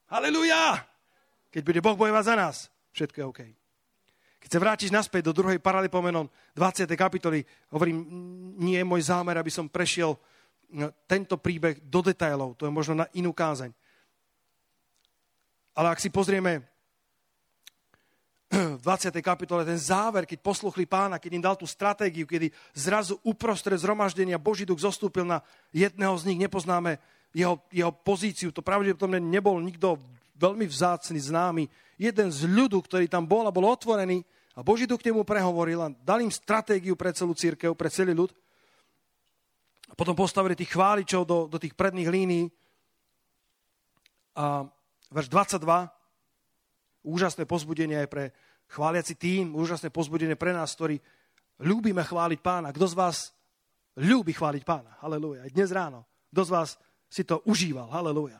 A: Halelujá! Keď bude Boh bojovať za nás, všetko je OK. Keď sa vrátiš naspäť do 2. Paralipomenon 20. kapitoly, hovorím, nie je môj zámer, aby som prešiel tento príbeh do detailov. To je možno na inú kázeň. Ale ak si pozrieme v 20. kapitole ten záver, keď posluchli Pána, keď im dal tú stratégiu, kedy zrazu uprostred zhromaždenia Boží duch zostúpil na jedného z nich, nepoznáme jeho pozíciu, to pravdepodobne nebol nikto veľmi vzácny, známy, jeden z ľudu, ktorý tam bol a bol otvorený a Boží duch k nemu prehovoril a dal im stratégiu pre celú cirkev, pre celý ľud. A potom postavili tých chváličov do tých predných línií. A verš 22, úžasné pozbudenie aj pre chváliaci tím, úžasné pozbudenie pre nás, ktorí ľúbime chváliť Pána. Kto z vás ľúbi chváliť Pána? Halelúja. Aj dnes ráno. Kto z vás si to užíval? Halelúja.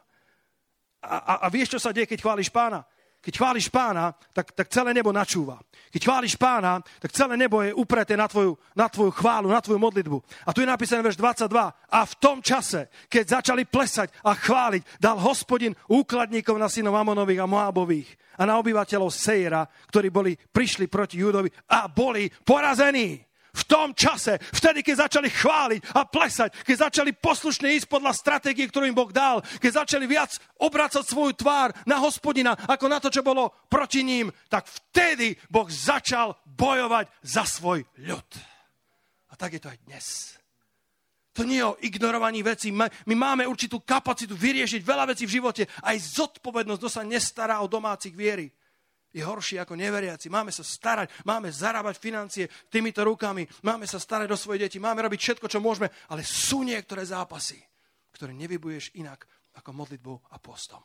A: A vieš, čo sa deje, keď chváliš Pána? Keď chváliš Pána, tak celé nebo načúva. Keď chváliš Pána, tak celé nebo je upreté na tvoju chválu, na tvoju modlitbu. A tu je napísané verš 22. A v tom čase, keď začali plesať a chváliť, dal Hospodin úkladníkov na synov Amonových a Moábových a na obyvateľov Sejra, ktorí prišli proti Júdovi a boli porazení. V tom čase, vtedy, keď začali chváliť a plesať, keď začali poslušne ísť podľa stratégie, ktorú im Boh dal, keď začali viac obracať svoju tvár na Hospodina, ako na to, čo bolo proti ním, tak vtedy Boh začal bojovať za svoj ľud. A tak je to aj dnes. To nie je o ignorovaní vecí. My máme určitú kapacitu vyriešiť veľa vecí v živote. Aj zodpovednosť, kto sa nestará o domácich viery, je horší ako neveriaci. Máme sa starať, máme zarábať financie týmito rukami, máme sa starať o svoje deti, máme robiť všetko, čo môžeme, ale sú niektoré zápasy, ktoré nevybuješ inak ako modlitbou a postom.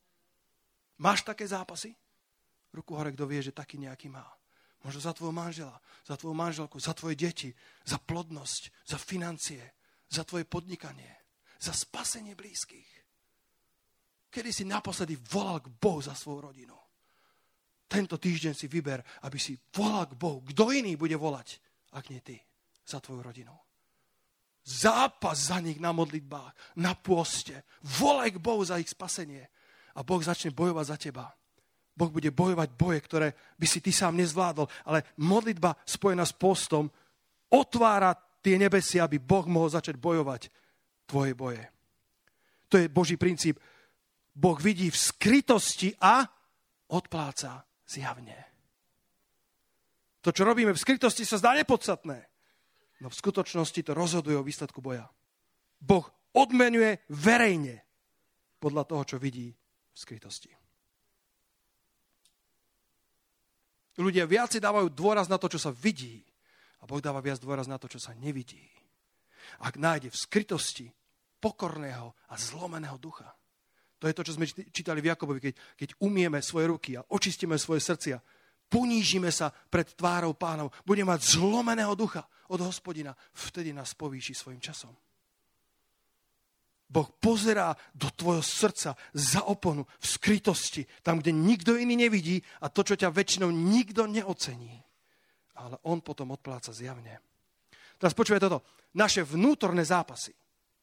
A: Máš také zápasy? Ruku hore, kto vie, že taký nejaký má. Možno za tvojho manžela, za tvoju manželku, za tvoje deti, za plodnosť, za financie, za tvoje podnikanie, za spasenie blízkych. Kedy si naposledy volal k Bohu za svoju rodinu? Tento týždeň si vyber, aby si volal k Bohu. Kto iný bude volať, ak nie ty, za tvoju rodinu? Zápas za nich na modlitbách, na pôste. Volaj k Bohu za ich spasenie. A Boh začne bojovať za teba. Boh bude bojovať boje, ktoré by si ty sám nezvládol. Ale modlitba spojená s postom otvára tie nebesia, aby Boh mohol začať bojovať tvoje boje. To je Boží princíp. Boh vidí v skrytosti a odpláca zjavne. To, čo robíme v skrytosti, sa zdá nepodstatné. No v skutočnosti to rozhoduje o výsledku boja. Boh odmenuje verejne podľa toho, čo vidí v skrytosti. Ľudia viac dávajú dôraz na to, čo sa vidí, a Boh dáva viac dôraz na to, čo sa nevidí. Ak nájde v skrytosti pokorného a zlomeného ducha. To je to, čo sme čítali v Jakobovi, keď umieme svoje ruky a očistíme svoje srdcia, ponížime sa pred tvárou Pánov, budeme mať zlomeného ducha od Hospodina, vtedy nás povýši svojim časom. Boh pozerá do tvojho srdca za oponu v skrytosti, tam, kde nikto iný nevidí a to, čo ťa väčšinou nikto neocení. Ale on potom odpláca zjavne. Teraz počúvaj toto. Naše vnútorné zápasy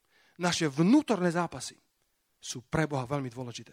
A: sú pre Boha veľmi dôležité.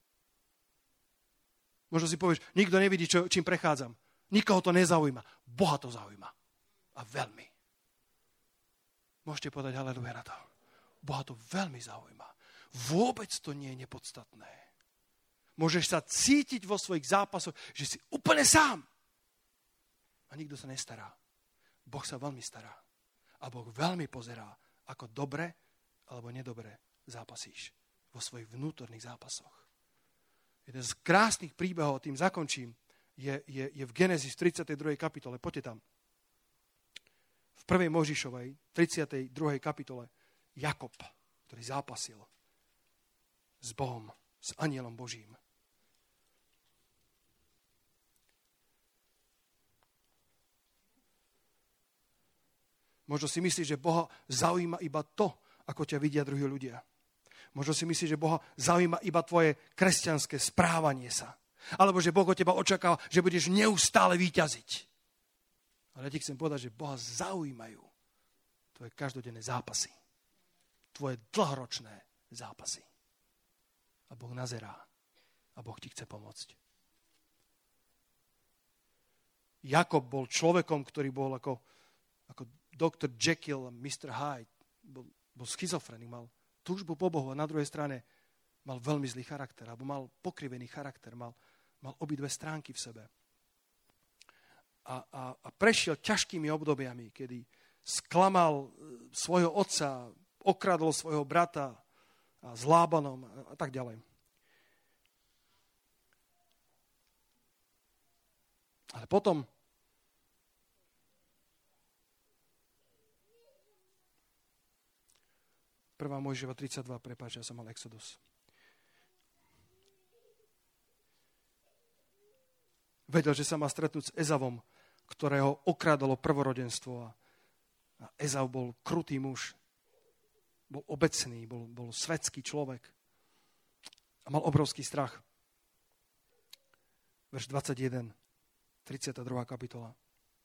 A: Možno si povieš, nikto nevidí, čím prechádzam. Nikoho to nezaujíma. Boha to zaujíma. A veľmi. Môžete povedať haleluja na to. Boha to veľmi zaujíma. Vôbec to nie je nepodstatné. Môžeš sa cítiť vo svojich zápasoch, že si úplne sám. A nikto sa nestará. Boh sa veľmi stará. A Boh veľmi pozerá, ako dobre alebo nedobre zápasíš vo svojich vnútorných zápasoch. Jeden z krásnych príbehov, tým zakončím, je v Genesis 32. kapitole. Poďte tam. V 1. Mojžišovej 32. kapitole Jakob, ktorý zápasil s Bohom, s anielom Božím. Možno si myslíš, že Boha zaujíma iba to, ako ťa vidia druhí ľudia. Možno si myslíš, že Boha zaujíma iba tvoje kresťanské správanie sa. Alebo že Boh od teba očakáva, že budeš neustále víťaziť. Ale ja ti chcem povedať, že Boha zaujímajú tvoje každodenné zápasy. Tvoje dlhoročné zápasy. A Boh nazerá a Boh ti chce pomôcť. Jakob bol človekom, ktorý bol ako Dr. Jekyll a Mr. Hyde. Bol schizofrenik, mal túžbu po Bohu a na druhej strane mal veľmi zlý charakter, alebo mal pokrivený charakter, mal obidve stránky v sebe. A prešiel ťažkými obdobiami, kedy sklamal svojho otca, okradol svojho brata a s Lábanom a tak ďalej. Ale potom Prvá Mojžišova 32, prepáč, ja som mal Exodus. Vedel, že sa má stretnúť s Ezavom, ktorého okradalo prvorodenstvo. A Ezau bol krutý muž. Bol obecný, bol svetský človek. A mal obrovský strach. Verš 21, 32. kapitola.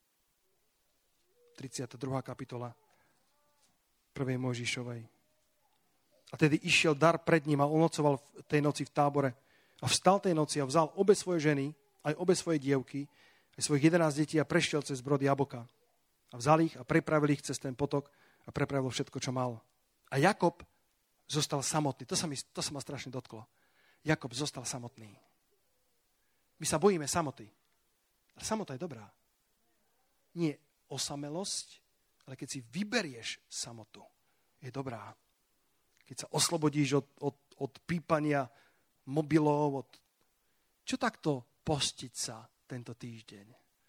A: 32. kapitola 1. Mojžišovej. A tedy išiel dar pred ním a on nocoval tej noci v tábore. A vstal tej noci a vzal obe svoje ženy, aj obe svoje dievky, aj svojich 11 detí a prešiel cez brod Jaboka. A vzal ich a prepravil ich cez ten potok a prepravil všetko, čo mal. A Jakob zostal samotný. To sa ma strašne dotklo. Jakob zostal samotný. My sa bojíme samoty. Ale samota je dobrá. Nie osamelosť, ale keď si vyberieš samotu, je dobrá. Keď sa oslobodíš od pípania mobilov, čo takto postiť sa tento týždeň?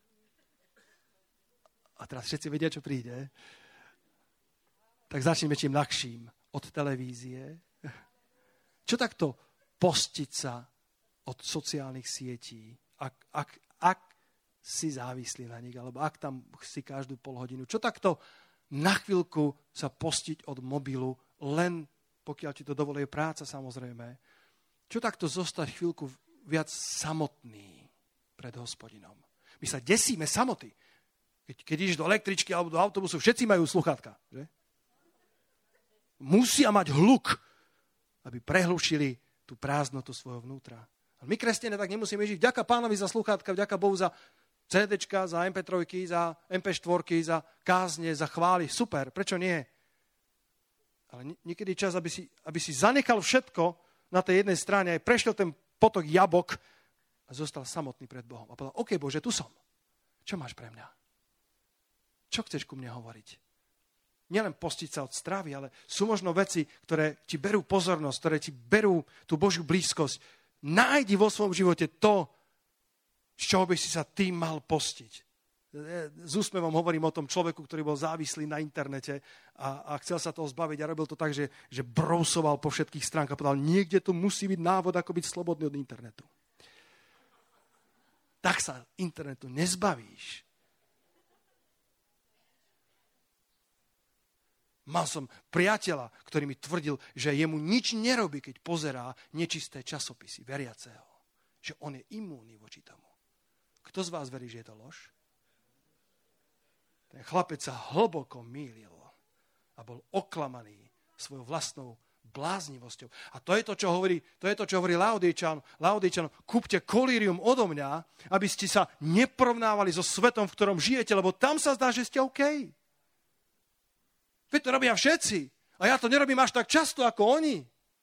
A: A teraz všetci vedia, čo príde. Tak začneme čím ľahším. Od televízie. Čo takto postiť sa od sociálnych sietí? Ak si závislý na nich, alebo ak tam si každú pol hodinu. Čo takto na chvíľku sa postiť od mobilu, len pokiaľ ti to dovoluje práca, samozrejme. Čo takto zostať chvíľku viac samotný pred Hospodinom. My sa desíme samoty. Keď ideš do električky alebo do autobusu, všetci majú sluchátka. Že? Musia mať hluk, aby prehlušili tú prázdnotu svojho vnútra. Ale my, kresťania, tak nemusíme žiť. Vďaka Pánovi za sluchátka, vďaka Bohu za CDčka, za MP3, za MP4, za kázne, za chvály. Super, prečo nie? Ale niekedy čas, aby si zanechal všetko na tej jednej strane, aj prešiel ten potok Jabok a zostal samotný pred Bohom. A povedal, OK, Bože, tu som. Čo máš pre mňa? Čo chceš ku mne hovoriť? Nielen postiť sa od stravy, ale sú možno veci, ktoré ti berú pozornosť, ktoré ti berú tú Božiu blízkosť. Nájdi vo svojom živote to, z čoho by si sa ty mal postiť. S úsmevom hovorím o tom človeku, ktorý bol závislý na internete a chcel sa toho zbaviť a robil to tak, že brousoval po všetkých stránkach a povedal, niekde tu musí byť návod, ako byť slobodný od internetu. Tak sa internetu nezbavíš. Mal som priateľa, ktorý mi tvrdil, že jemu nič nerobí, keď pozerá nečisté časopisy veriaceho. Že on je imúnny voči tomu. Kto z vás verí, že je to lož? Ten chlapec sa hlboko mýlil a bol oklamaný svojou vlastnou bláznivosťou. A to je to, čo hovorí Laodíčanom. Kúpte kolírium odo mňa, aby ste sa neporovnávali so svetom, v ktorom žijete, lebo tam sa zdá, že ste OK. Veď to robia všetci. A ja to nerobím až tak často, ako oni.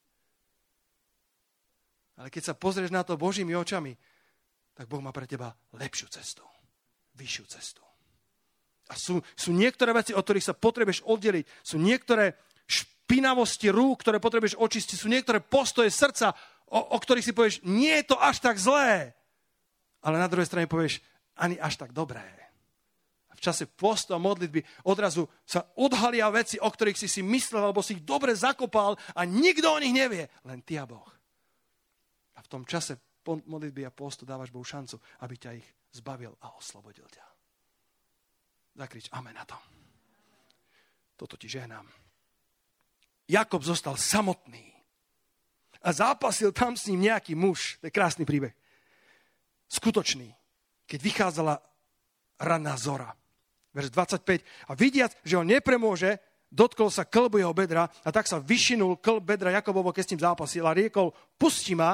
A: Ale keď sa pozrieš na to Božími očami, tak Boh má pre teba lepšiu cestu. Vyššiu cestu. A sú niektoré veci, od ktorých sa potrebuješ oddeliť. Sú niektoré špinavosti rúk, ktoré potrebuješ očistiť. Sú niektoré postoje srdca, o ktorých si povieš, nie je to až tak zlé. Ale na druhej strane povieš, ani až tak dobré. A v čase postu a modlitby odrazu sa odhalia veci, o ktorých si myslel, alebo si ich dobre zakopal a nikto o nich nevie. Len ty a Boh. A v tom čase modlitby a postu dávaš Bohu šancu, aby ťa ich zbavil a oslobodil ťa. Zakrič amen na to. Toto ti žehnám. Jakob zostal samotný a zápasil tam s ním nejaký muž. To je krásny príbeh. Skutočný. Keď vychádzala ranná zora. Verš 25. A vidiac, že ho nepremôže, dotkol sa klbu jeho bedra a tak sa vyšinul klb bedra Jakobovo, keď s ním zápasil a riekol, pusti ma,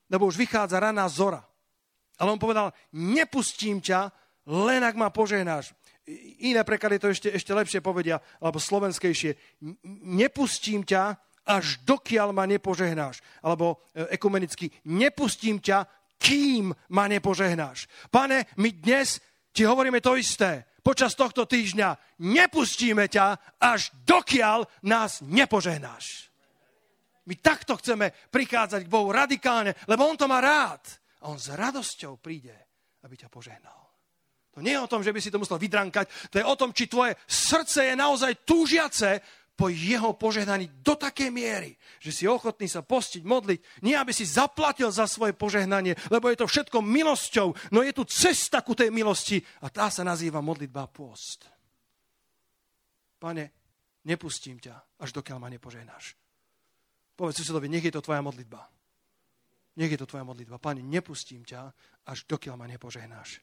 A: lebo už vychádza raná zora. Ale on povedal, nepustím ťa, len ak ma požehnáš. Iné preklady to ešte lepšie povedia, alebo slovenskejšie. Nepustím ťa, až dokiaľ ma nepožehnáš. Alebo ekumenicky, nepustím ťa, kým ma nepožehnáš. Pane, my dnes ti hovoríme to isté. Počas tohto týždňa nepustíme ťa, až dokiaľ nás nepožehnáš. My takto chceme prichádzať k Bohu radikálne, lebo on to má rád. A on s radosťou príde, aby ťa požehnal. To nie je o tom, že by si to musel vydrankať, to je o tom, či tvoje srdce je naozaj túžiace po jeho požehnaní do takej miery, že si ochotný sa postiť, modliť, nie aby si zaplatil za svoje požehnanie, lebo je to všetko milosťou, no je tu cesta ku tej milosti a tá sa nazýva modlitba a pôst. Pane, nepustím ťa, až dokiaľ ma nepožehnáš. Povedz susedovi, nech je to tvoja modlitba. Nech je to tvoja modlitba. Pane, nepustím ťa, až dokiaľ ma nepožehnáš.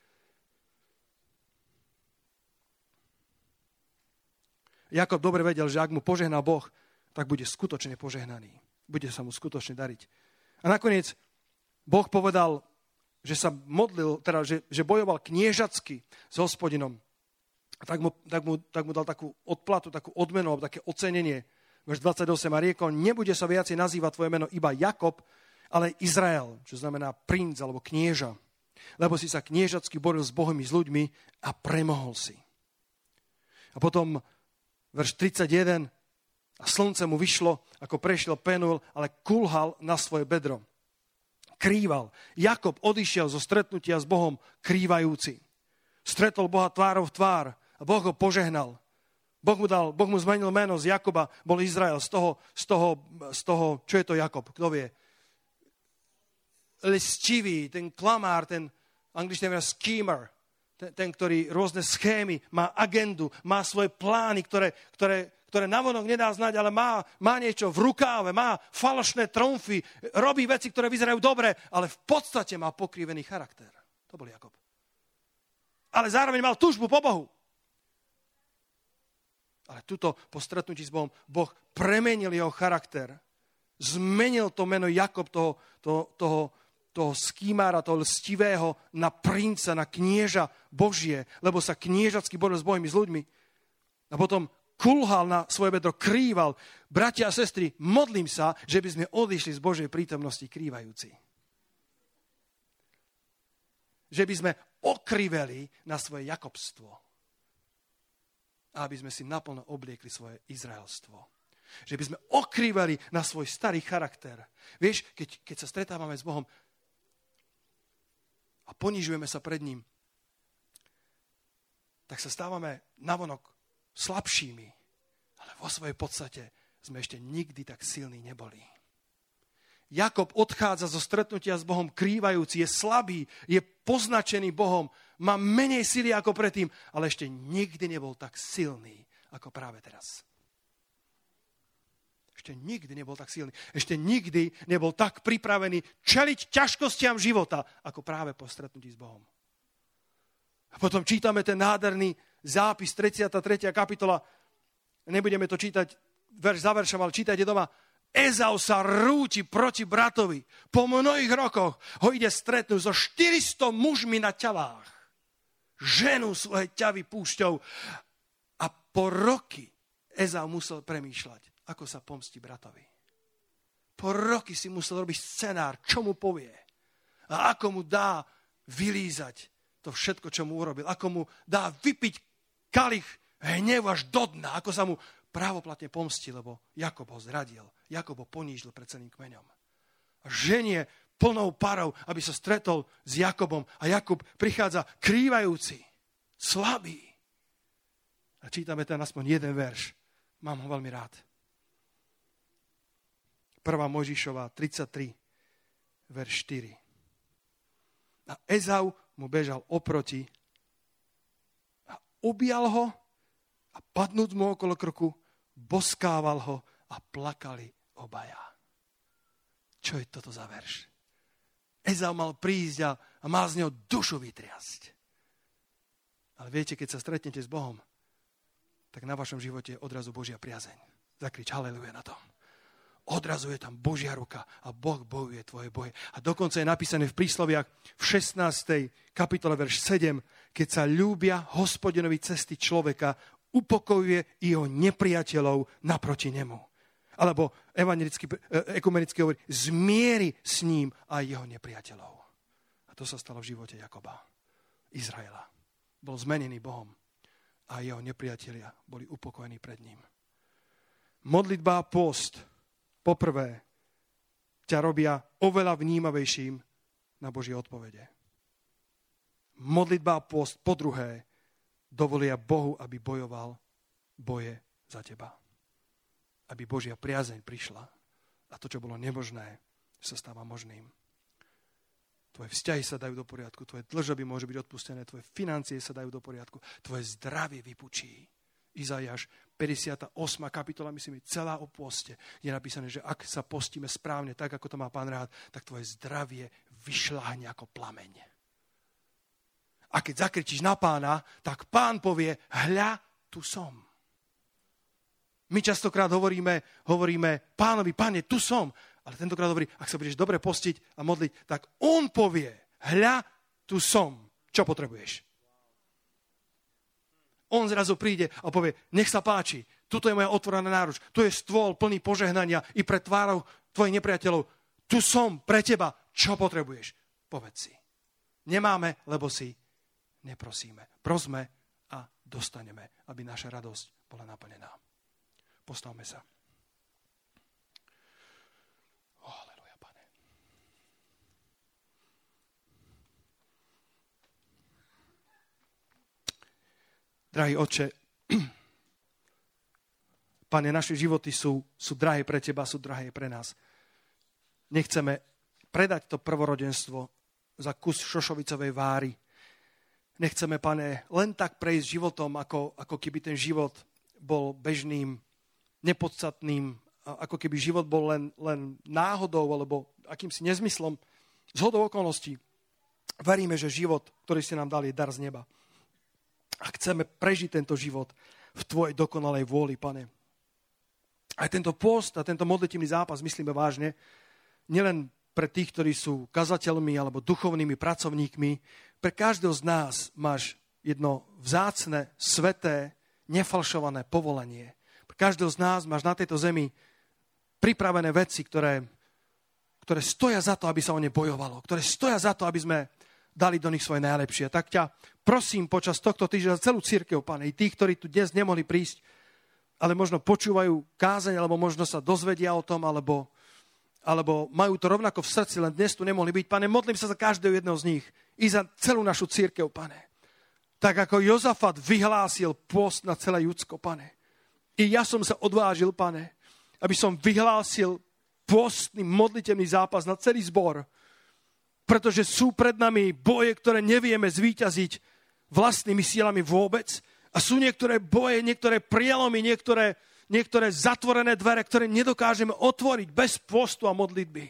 A: Jakob dobre vedel, že ak mu požehná Boh, tak bude skutočne požehnaný. Bude sa mu skutočne dariť. A nakoniec Boh povedal, že sa modlil, teda, že bojoval kniežacky s Hospodinom. Tak mu dal takú odplatu, takú odmenu, také ocenenie. Verš 28. A riekol, nebude sa viacej nazývať tvoje meno iba Jakob, ale Izrael, čo znamená princ alebo knieža. Lebo si sa kniežacky boril s Bohom i s ľuďmi a premohol si. A potom verš 31. A slnce mu vyšlo, ako prešiel Penul, ale kulhal na svoje bedro. Krýval. Jakob odišiel zo stretnutia s Bohom krývajúci. Stretol Boha tvárou v tvár a Boh ho požehnal. Boh mu zmenil meno z Jakoba, bol Izrael. Z toho, čo je to Jakob? Kto vie? Listivý, ten klamár, ten angličtine schemer, ten, ktorý rôzne schémy, má agendu, má svoje plány, ktoré navonok nedá znať, ale má niečo v rukáve, má falošné tromfy, robí veci, ktoré vyzerajú dobre, ale v podstate má pokrivený charakter. To bol Jakob. Ale zároveň mal túžbu po Bohu. Ale tuto po stretnutí s Bohom Boh premenil jeho charakter. Zmenil to meno Jakob, toho skýmára, toho lstivého, na princa, na knieža Božie, lebo sa kniežacky boril s Bohom i s ľuďmi. A potom kulhal na svoje bedro, krýval. Bratia a sestry, modlím sa, že by sme odišli z Božej prítomnosti krývajúci. Že by sme okriveli na svoje jakobstvo. A aby sme si naplno obliekli svoje izraelstvo. Že by sme okriveli na svoj starý charakter. Vieš, keď sa stretávame s Bohom a ponižujeme sa pred ním, tak sa stávame navonok slabšími, ale vo svojej podstate sme ešte nikdy tak silní neboli. Jakob odchádza zo stretnutia s Bohom krývajúci, je slabý, je poznačený Bohom, má menej sily ako predtým, ale ešte nikdy nebol tak silný ako práve teraz. Ešte nikdy nebol tak silný. Ešte nikdy nebol tak pripravený čeliť ťažkostiam života, ako práve po stretnutí s Bohom. A potom čítame ten nádherný zápis, 33. kapitola. Nebudeme to čítať verš za veršom, ale čítajte doma. Ezau sa rúti proti bratovi. Po mnohých rokoch ho ide stretnúť so 400 mužmi na ťavách. Ženú svoje ťavy púšťou. A po roky Ezau musel premýšľať, ako sa pomstí bratovi. Po roky si musel robiť scenár, čo mu povie. A ako mu dá vylízať to všetko, čo mu urobil. Ako mu dá vypiť kalich hnevu až do dna. Ako sa mu právoplatne pomstí, lebo Jakob ho zradil. Jakob ho ponížil pred celým kmeňom. A ženie plnou parou, aby sa stretol s Jakobom. A Jakub prichádza krývajúci, slabý. A čítame tam aspoň jeden verš. Mám ho veľmi rád. 1. Mojžišova 33, verš 4. A Ezau mu bežal oproti a objal ho a padnúc mu okolo krku, boskával ho a plakali obaja. Čo je toto za verš? Ezau mal prísť a mal z neho dušu vytriasť. Ale viete, keď sa stretnete s Bohom, tak na vašom živote je odrazu Božia priazeň. Zakrič haleluja na to. Odrazuje tam Božia ruka a Boh bojuje tvoje boje. A dokonca je napísané v prísloviach v 16. kapitole verš 7, keď sa ľúbia Hospodinovi cesty človeka, upokojuje jeho nepriateľov naproti nemu. Alebo ekumenicky hovorí, zmieri s ním aj jeho nepriateľov. A to sa stalo v živote Jakoba, Izraela. Bol zmenený Bohom a jeho nepriatelia boli upokojení pred ním. Modlitba a pôst poprvé ťa robia oveľa vnímavejším na Božie odpovede. Modlitba a pôst po druhé dovolia Bohu, aby bojoval boje za teba. Aby Božia priazeň prišla a to, čo bolo nemožné, sa stáva možným. Tvoje vzťahy sa dajú do poriadku, tvoje dlžoby môžu byť odpustené, tvoje financie sa dajú do poriadku, tvoje zdravie vypučí. Izaiáš 58. kapitola, myslím, celá o pôste, je napísané, že ak sa postíme správne, tak ako to má Pán rád, tak tvoje zdravie vyšľahne ako plameň. A keď zakričíš na Pána, tak Pán povie, hľa, tu som. My častokrát hovoríme Pánovi, Pane, tu som. Ale tentokrát hovorí, ak sa budeš dobre postiť a modliť, tak on povie, hľa, tu som. Čo potrebuješ? On zrazu príde a povie, nech sa páči, tuto je moja otvorená náruč, tu je stôl plný požehnania i pred tvárou tvojich nepriateľov. Tu som pre teba, čo potrebuješ? Povedz si. Nemáme, lebo si neprosíme. Prosme a dostaneme, aby naša radosť bola naplnená. Postavme sa. Halelúja, Pane. Drahý Otče, Pane, naše životy sú drahé pre Teba, sú drahé pre nás. Nechceme predať to prvorodenstvo za kus šošovicovej váry. Nechceme, Pane, len tak prejsť životom, ako keby ten život bol bežným, nepodstatným, ako keby život bol len náhodou alebo akýmsi nezmyslom. Zhodou okolností veríme, že život, ktorý si nám dal, je dar z neba. A chceme prežiť tento život v Tvojej dokonalej vôli, Pane. Aj tento post a tento modlitebný zápas myslíme vážne, nielen pre tých, ktorí sú kazateľmi alebo duchovnými pracovníkmi. Pre každého z nás máš jedno vzácne, sveté, nefalšované povolanie. Pre každého z nás máš na tejto zemi pripravené veci, ktoré stoja za to, aby sa o ne bojovalo, ktoré stoja za to, aby sme dali do nich svoje najlepšie. Tak ťa prosím počas tohto týždňa za celú cirkev, Pane, i tých, ktorí tu dnes nemohli prísť, ale možno počúvajú kázeň, alebo možno sa dozvedia o tom, alebo majú to rovnako v srdci, len dnes tu nemohli byť. Pane, modlím sa za každého jedného z nich i za celú našu cirkev, Pane. Tak ako Jozafat vyhlásil pôst na celé Judsko, Pane. I ja som sa odvážil, Pane, aby som vyhlásil pôstny modlitebný zápas na celý zbor, pretože sú pred nami boje, ktoré nevieme zvíťaziť vlastnými silami vôbec. A sú niektoré boje, niektoré prielomy, niektoré zatvorené dvere, ktoré nedokážeme otvoriť bez pôstu a modlitby.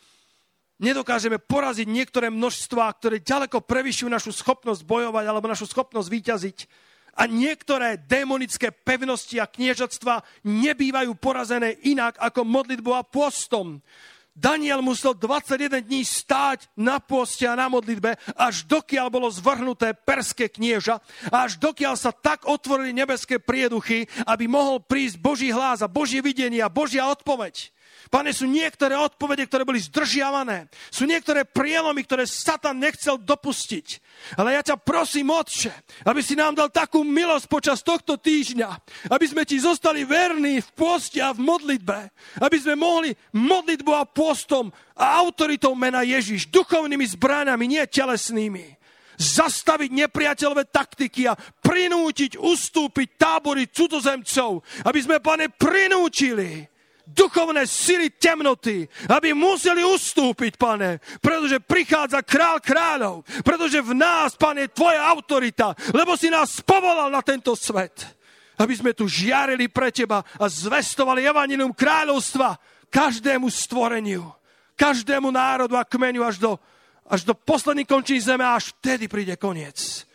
A: Nedokážeme poraziť niektoré množstvá, ktoré ďaleko prevyšujú našu schopnosť bojovať alebo našu schopnosť víťaziť. A niektoré démonické pevnosti a kniežatstva nebývajú porazené inak ako modlitbou a pôstom. Daniel musel 21 dní stáť na pôste a na modlitbe, až dokiaľ bolo zvrhnuté perské knieža, až dokiaľ sa tak otvorili nebeské prieduchy, aby mohol prísť Boží hlas a Božie videnie a Božia odpoveď. Pane, sú niektoré odpovede, ktoré boli zdržiavané. Sú niektoré prielomy, ktoré Satan nechcel dopustiť. Ale ja ťa prosím, Otče, aby si nám dal takú milosť počas tohto týždňa, aby sme ti zostali verní v pôste a v modlitbe, aby sme mohli modlitbou a pôstom a autoritou mena Ježiš, duchovnými zbraňami, nie telesnými, zastaviť nepriateľové taktiky a prinútiť ustúpiť tábory cudzozemcov, aby sme, Pane, prinútili duchovné sily temnoty, aby museli ustúpiť, Pane, pretože prichádza král kráľov, pretože v nás, Pane, je tvoja autorita, lebo si nás povolal na tento svet, aby sme tu žiarili pre teba a zvestovali evanjelium kráľovstva každému stvoreniu, každému národu a kmeňu až do posledných končín zeme, až vtedy príde koniec.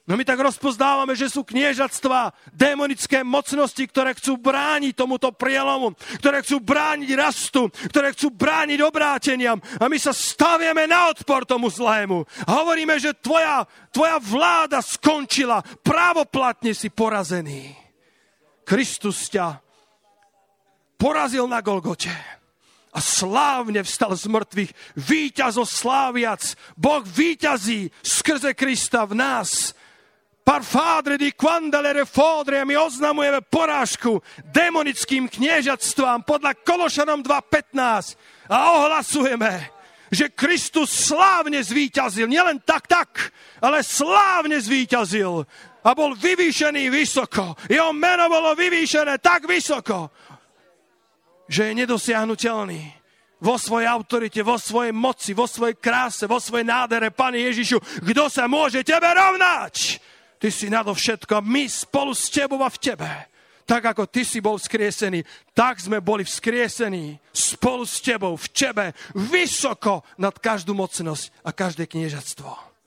A: No my tak rozpoznávame, že sú kniežatstva, démonické mocnosti, ktoré chcú brániť tomuto prielomu, ktoré chcú brániť rastu, ktoré chcú brániť obráteniam. A my sa staviame na odpor tomu zlému. A hovoríme, že tvoja vláda skončila, právoplatne si porazený. Kristus ťa porazil na Golgote a slávne vstal z mŕtvych. Víťazo sláviac, Boh víťazí skrze Krista v nás. Par Padre di quandalere fodre, a my oznamujeme porážku démonickým kniežatstvám podľa Kološanom 2.15 a ohlasujeme, že Kristus slávne zvíťazil, nielen tak, ale slávne zvíťazil a bol vyvýšený vysoko. Jeho meno bolo vyvýšené tak vysoko, že je nedosiahnuteľný vo svojej autorite, vo svojej moci, vo svojej kráse, vo svojej nádhere. Pane Ježišu, kto sa môže tebe rovnať? Ty si nadovšetko, my spolu s tebou a v tebe. Tak ako ty si bol vzkriesený, tak sme boli vzkriesení spolu s tebou, v tebe, vysoko nad každú mocnosť a každé kniežatstvo.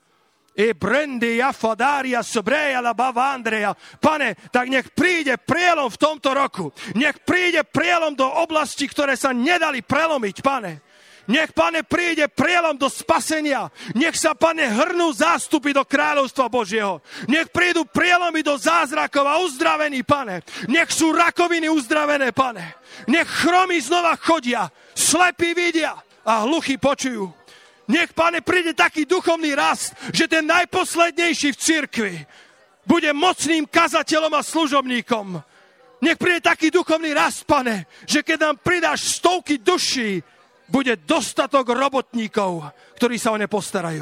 A: Pane, tak nech príde prielom v tomto roku. Nech príde prielom do oblasti, ktoré sa nedali prelomiť, Pane. Nech, Pane, príde prielom do spasenia. Nech sa, Pane, hrnú zástupy do kráľovstva Božieho. Nech prídu prielomy do zázrakov a uzdravení, Pane. Nech sú rakoviny uzdravené, Pane. Nech chromy znova chodia, slepí vidia a hluchí počujú. Nech, Pane, príde taký duchovný rast, že ten najposlednejší v cirkvi bude mocným kazateľom a služobníkom. Nech príde taký duchovný rast, Pane, že keď nám pridáš stovky duší, bude dostatok robotníkov, ktorí sa o ne postarajú.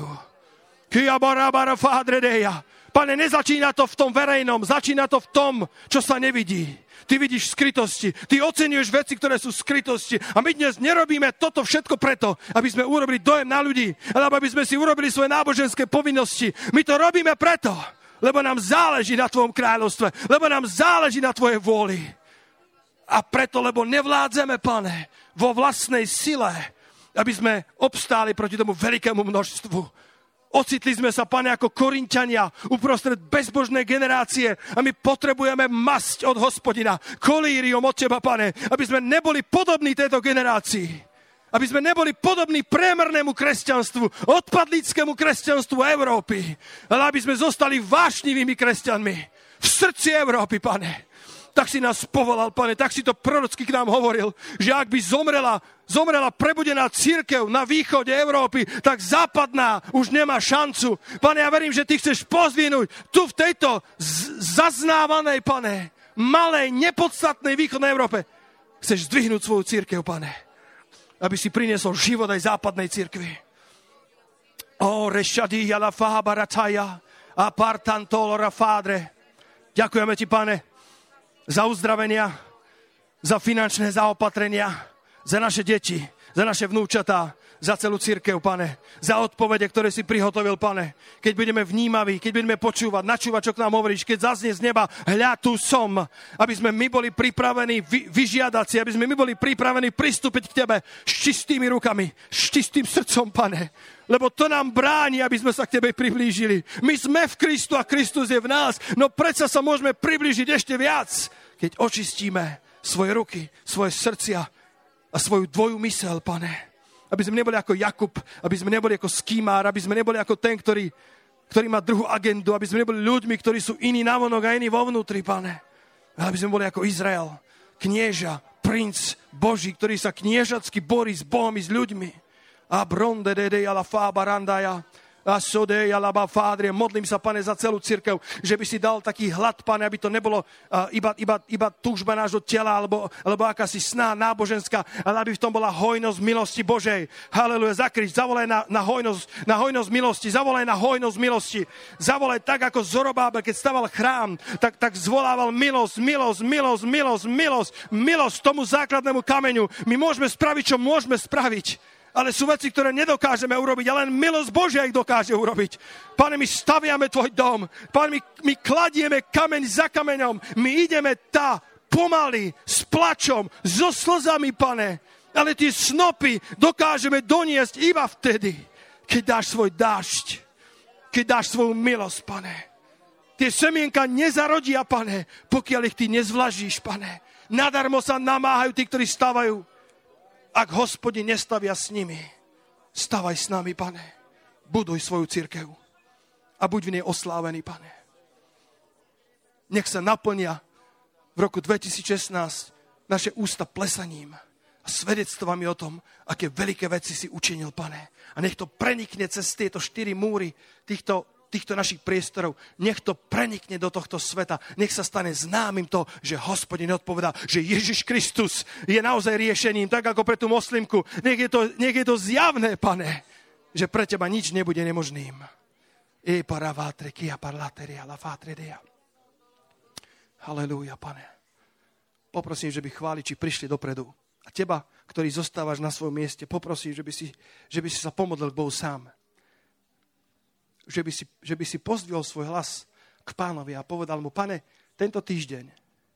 A: Pane, nezačína to v tom verejnom, začína to v tom, čo sa nevidí. Ty vidíš skrytosti, ty oceňuješ veci, ktoré sú skrytosti. A my dnes nerobíme toto všetko preto, aby sme urobili dojem na ľudí, alebo aby sme si urobili svoje náboženské povinnosti. My to robíme preto, lebo nám záleží na tvojom kráľovstve, lebo nám záleží na tvojej vôli. A preto, lebo nevládzeme, Pane, vo vlastnej sile, aby sme obstáli proti tomu veľkému množstvu. Ocitli sme sa, Pane, ako Korinťania uprostred bezbožnej generácie a my potrebujeme masť od Hospodina, kolírium od Teba, Pane, aby sme neboli podobní tejto generácii. Aby sme neboli podobní priemernému kresťanstvu, odpadlíckému kresťanstvu Európy, ale aby sme zostali vášnivými kresťanmi v srdci Európy, Pane. Tak si nás povolal, Pane, tak si to prorocky k nám hovoril, že ak by zomrela prebudená cirkev na východe Európy, tak západná už nemá šancu. Pane, ja verím, že Ty chceš pozdvihnúť tu v tejto zaznávanej, Pane, malej, nepodstatnej východnej Európe. Chceš zdvihnúť svoju cirkev, Pane, aby si priniesol život aj západnej cirkvi. O, rešadíja la fahabarataja a partantolo rafadre. Ďakujeme Ti, Pane, za uzdravenia, za finančné zaopatrenia, za naše deti, za naše vnúčatá, za celú cirkev, Pane, za odpovede, ktoré si prihotovil, Pane. Keď budeme vnímaví, keď budeme načúvať, čo k nám hovoríš, keď zaznie z neba, hľa, tu som, aby sme my boli pripravení vyžiadať si, aby sme my boli pripravení pristúpiť k Tebe s čistými rukami, s čistým srdcom, Pane. Lebo to nám bráni, aby sme sa k Tebe priblížili. My sme v Kristu a Kristus je v nás, no predsa sa môžeme priblížiť ešte viac, keď očistíme svoje ruky, svoje srdcia a svoju dvoju myseľ, Pane. Aby sme neboli ako Jakub, aby sme neboli ako skýmár, aby sme neboli ako ten, ktorý má druhú agendu, aby sme neboli ľuďmi, ktorí sú iní navonok a iní vo vnútri, Pane. Ale aby sme boli ako Izrael, knieža, princ Boží, ktorý sa kniežacky borí s Bohom i s ľuďmi. A bronde de la fa barandaja a sode la ba fadre. Modlím sa, Pane, za celú cirkev, že by si dal taký hlad, Pane, aby to nebolo iba túžba nášho tela alebo akási sná náboženská, ale aby v tom bola hojnosť milosti Božej. Haleluja, zakrič, zavolaj na hojnosť milosti, zavolaj na hojnosť milosti. Zavolaj tak, ako Zorobábel, keď staval chrám, tak zvolával milosť tomu základnému kameňu. My môžeme spraviť, čo môžeme spraviť. Ale sú veci, ktoré nedokážeme urobiť, ale len milosť Božia ich dokáže urobiť. Pane, my staviame Tvoj dom. Pane, my kladieme kameň za kameňom. My ideme pomaly, s plačom, so slzami, Pane. Ale tie snopy dokážeme doniesť iba vtedy, keď dáš svoj dážď. Keď dáš svoju milosť, Pane. Tie semienka nezarodia, Pane, pokiaľ ich ty nezvlažíš, Pane. Nadarmo sa namáhajú tí, ktorí stavajú. Ak Hospodin nestavia s nimi, stavaj s nami, Pane. Buduj svoju cirkev a buď v nej oslávený, Pane. Nech sa naplnia v roku 2016 naše ústa plesaním a svedectvami o tom, aké veľké veci si učinil, Pane. A nech to prenikne cez tieto 4 múry týchto našich priestorov. Nech to prenikne do tohto sveta. Nech sa stane známym to, že Hospodin odpovedá, že Ježiš Kristus je naozaj riešením, tak ako pre tú moslimku. Nech je to zjavné, Pane, že pre teba nič nebude nemožným. Halelúja, Pane. Poprosím, že by chváliči prišli dopredu. A teba, ktorý zostávaš na svojom mieste, poprosím, že by si sa pomodlil k Bohu sám. Že by si pozdvihol svoj hlas k Pánovi a povedal mu, Pane, tento týždeň,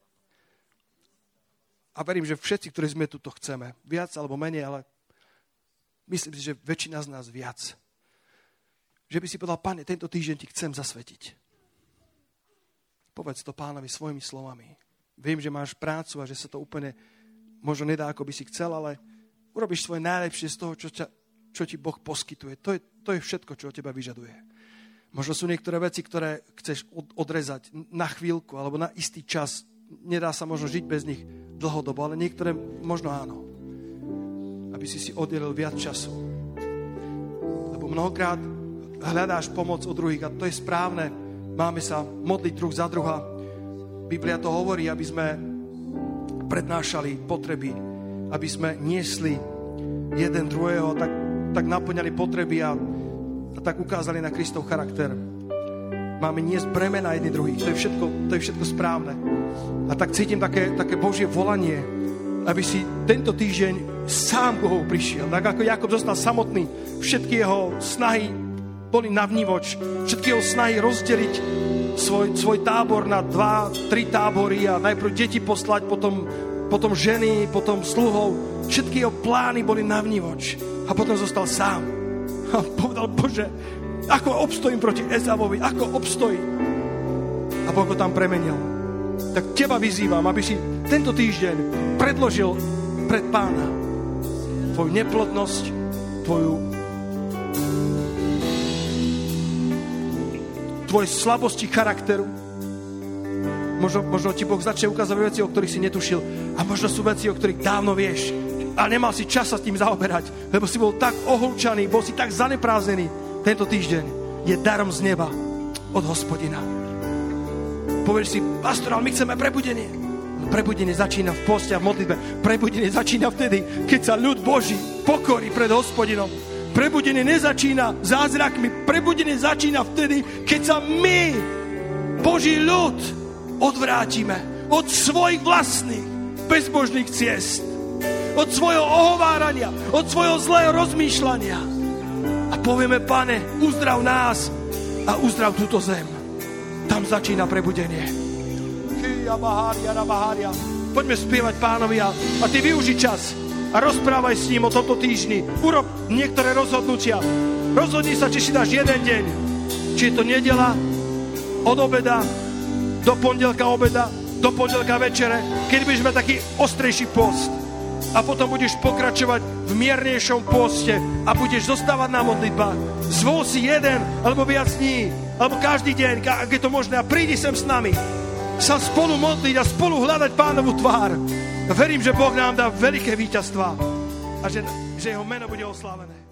A: a verím, že všetci, ktorí sme tu to chceme, viac alebo menej, ale myslím si, že väčšina z nás viac, že by si povedal, Pane, tento týždeň ti chcem zasvetiť. Povedz to Pánovi svojimi slovami. Viem, že máš prácu a že sa to úplne možno nedá, ako by si chcel, ale urobíš svoje najlepšie z toho, čo ti Boh poskytuje. To je všetko, čo od teba vyžaduje. Možno sú niektoré veci, ktoré chceš odrezať na chvíľku alebo na istý čas. Nedá sa možno žiť bez nich dlhodobo, ale niektoré možno áno. Aby si oddelil viac času. Lebo mnohokrát hľadáš pomoc od druhých a to je správne. Máme sa modliť druh za druha. Biblia to hovorí, aby sme prednášali potreby, aby sme niesli jeden druhého, tak naplňali potreby a tak ukázali na Kristov charakter. Máme niesť bremena jedni druhých. To je všetko správne. A tak cítim také Božie volanie, aby si tento týždeň sám Bohu prišiel. Tak ako Jakub zostal samotný, všetky jeho snahy boli navnívoč, všetky jeho snahy rozdeliť svoj tábor na 2-3 tábory a najprv deti poslať, potom ženy, potom sluhov. Všetky jeho plány boli navnívoč. A potom zostal sám. A povedal, Bože, ako obstojím proti Ezavovi, ako obstojím. A Boh ho tam premenil. Tak teba vyzývam, aby si tento týždeň predložil pred Pána tvoju neplodnosť, tvoje slabosti charakteru. Možno ti Boh začne ukázať veci, o ktorých si netušil. A možno sú veci, o ktorých dávno vieš. A nemal si čas sa s tým zaoberať, lebo si bol tak ohlčaný, bol si tak zaneprázdnený. Tento týždeň je darom z neba od Hospodina. Povieš si, pastor, my chceme prebudenie. Prebudenie začína v poste a v modlitbe. Prebudenie začína vtedy, keď sa ľud Boží pokorí pred Hospodinom. Prebudenie nezačína zázrakmi. Prebudenie začína vtedy, keď sa my, Boží ľud, odvrátime od svojich vlastných bezbožných ciest. Od svojho ohovárania, od svojho zlého rozmýšľania. A povieme, Pane, uzdrav nás a uzdrav túto zem. Tam začína prebudenie. Poďme spievať Pánovi a ty využi čas a rozprávaj s ním o tomto týždni. Urob niektoré rozhodnutia. Rozhodni sa, či si dáš jeden deň. Či je to nedeľa od obeda do pondelka obeda, do pondelka večere, keď budeš mať taký ostrejší post. A potom budeš pokračovať v miernejšom poste a budeš zostávať na modlitbách. Zvol si jeden alebo viac dní, alebo každý deň, ak je to možné, a prídi sem s nami. Sa spolu modliť a spolu hľadať Pánovu tvár. Verím, že Boh nám dá veľké víťazstvá a že jeho meno bude oslávené.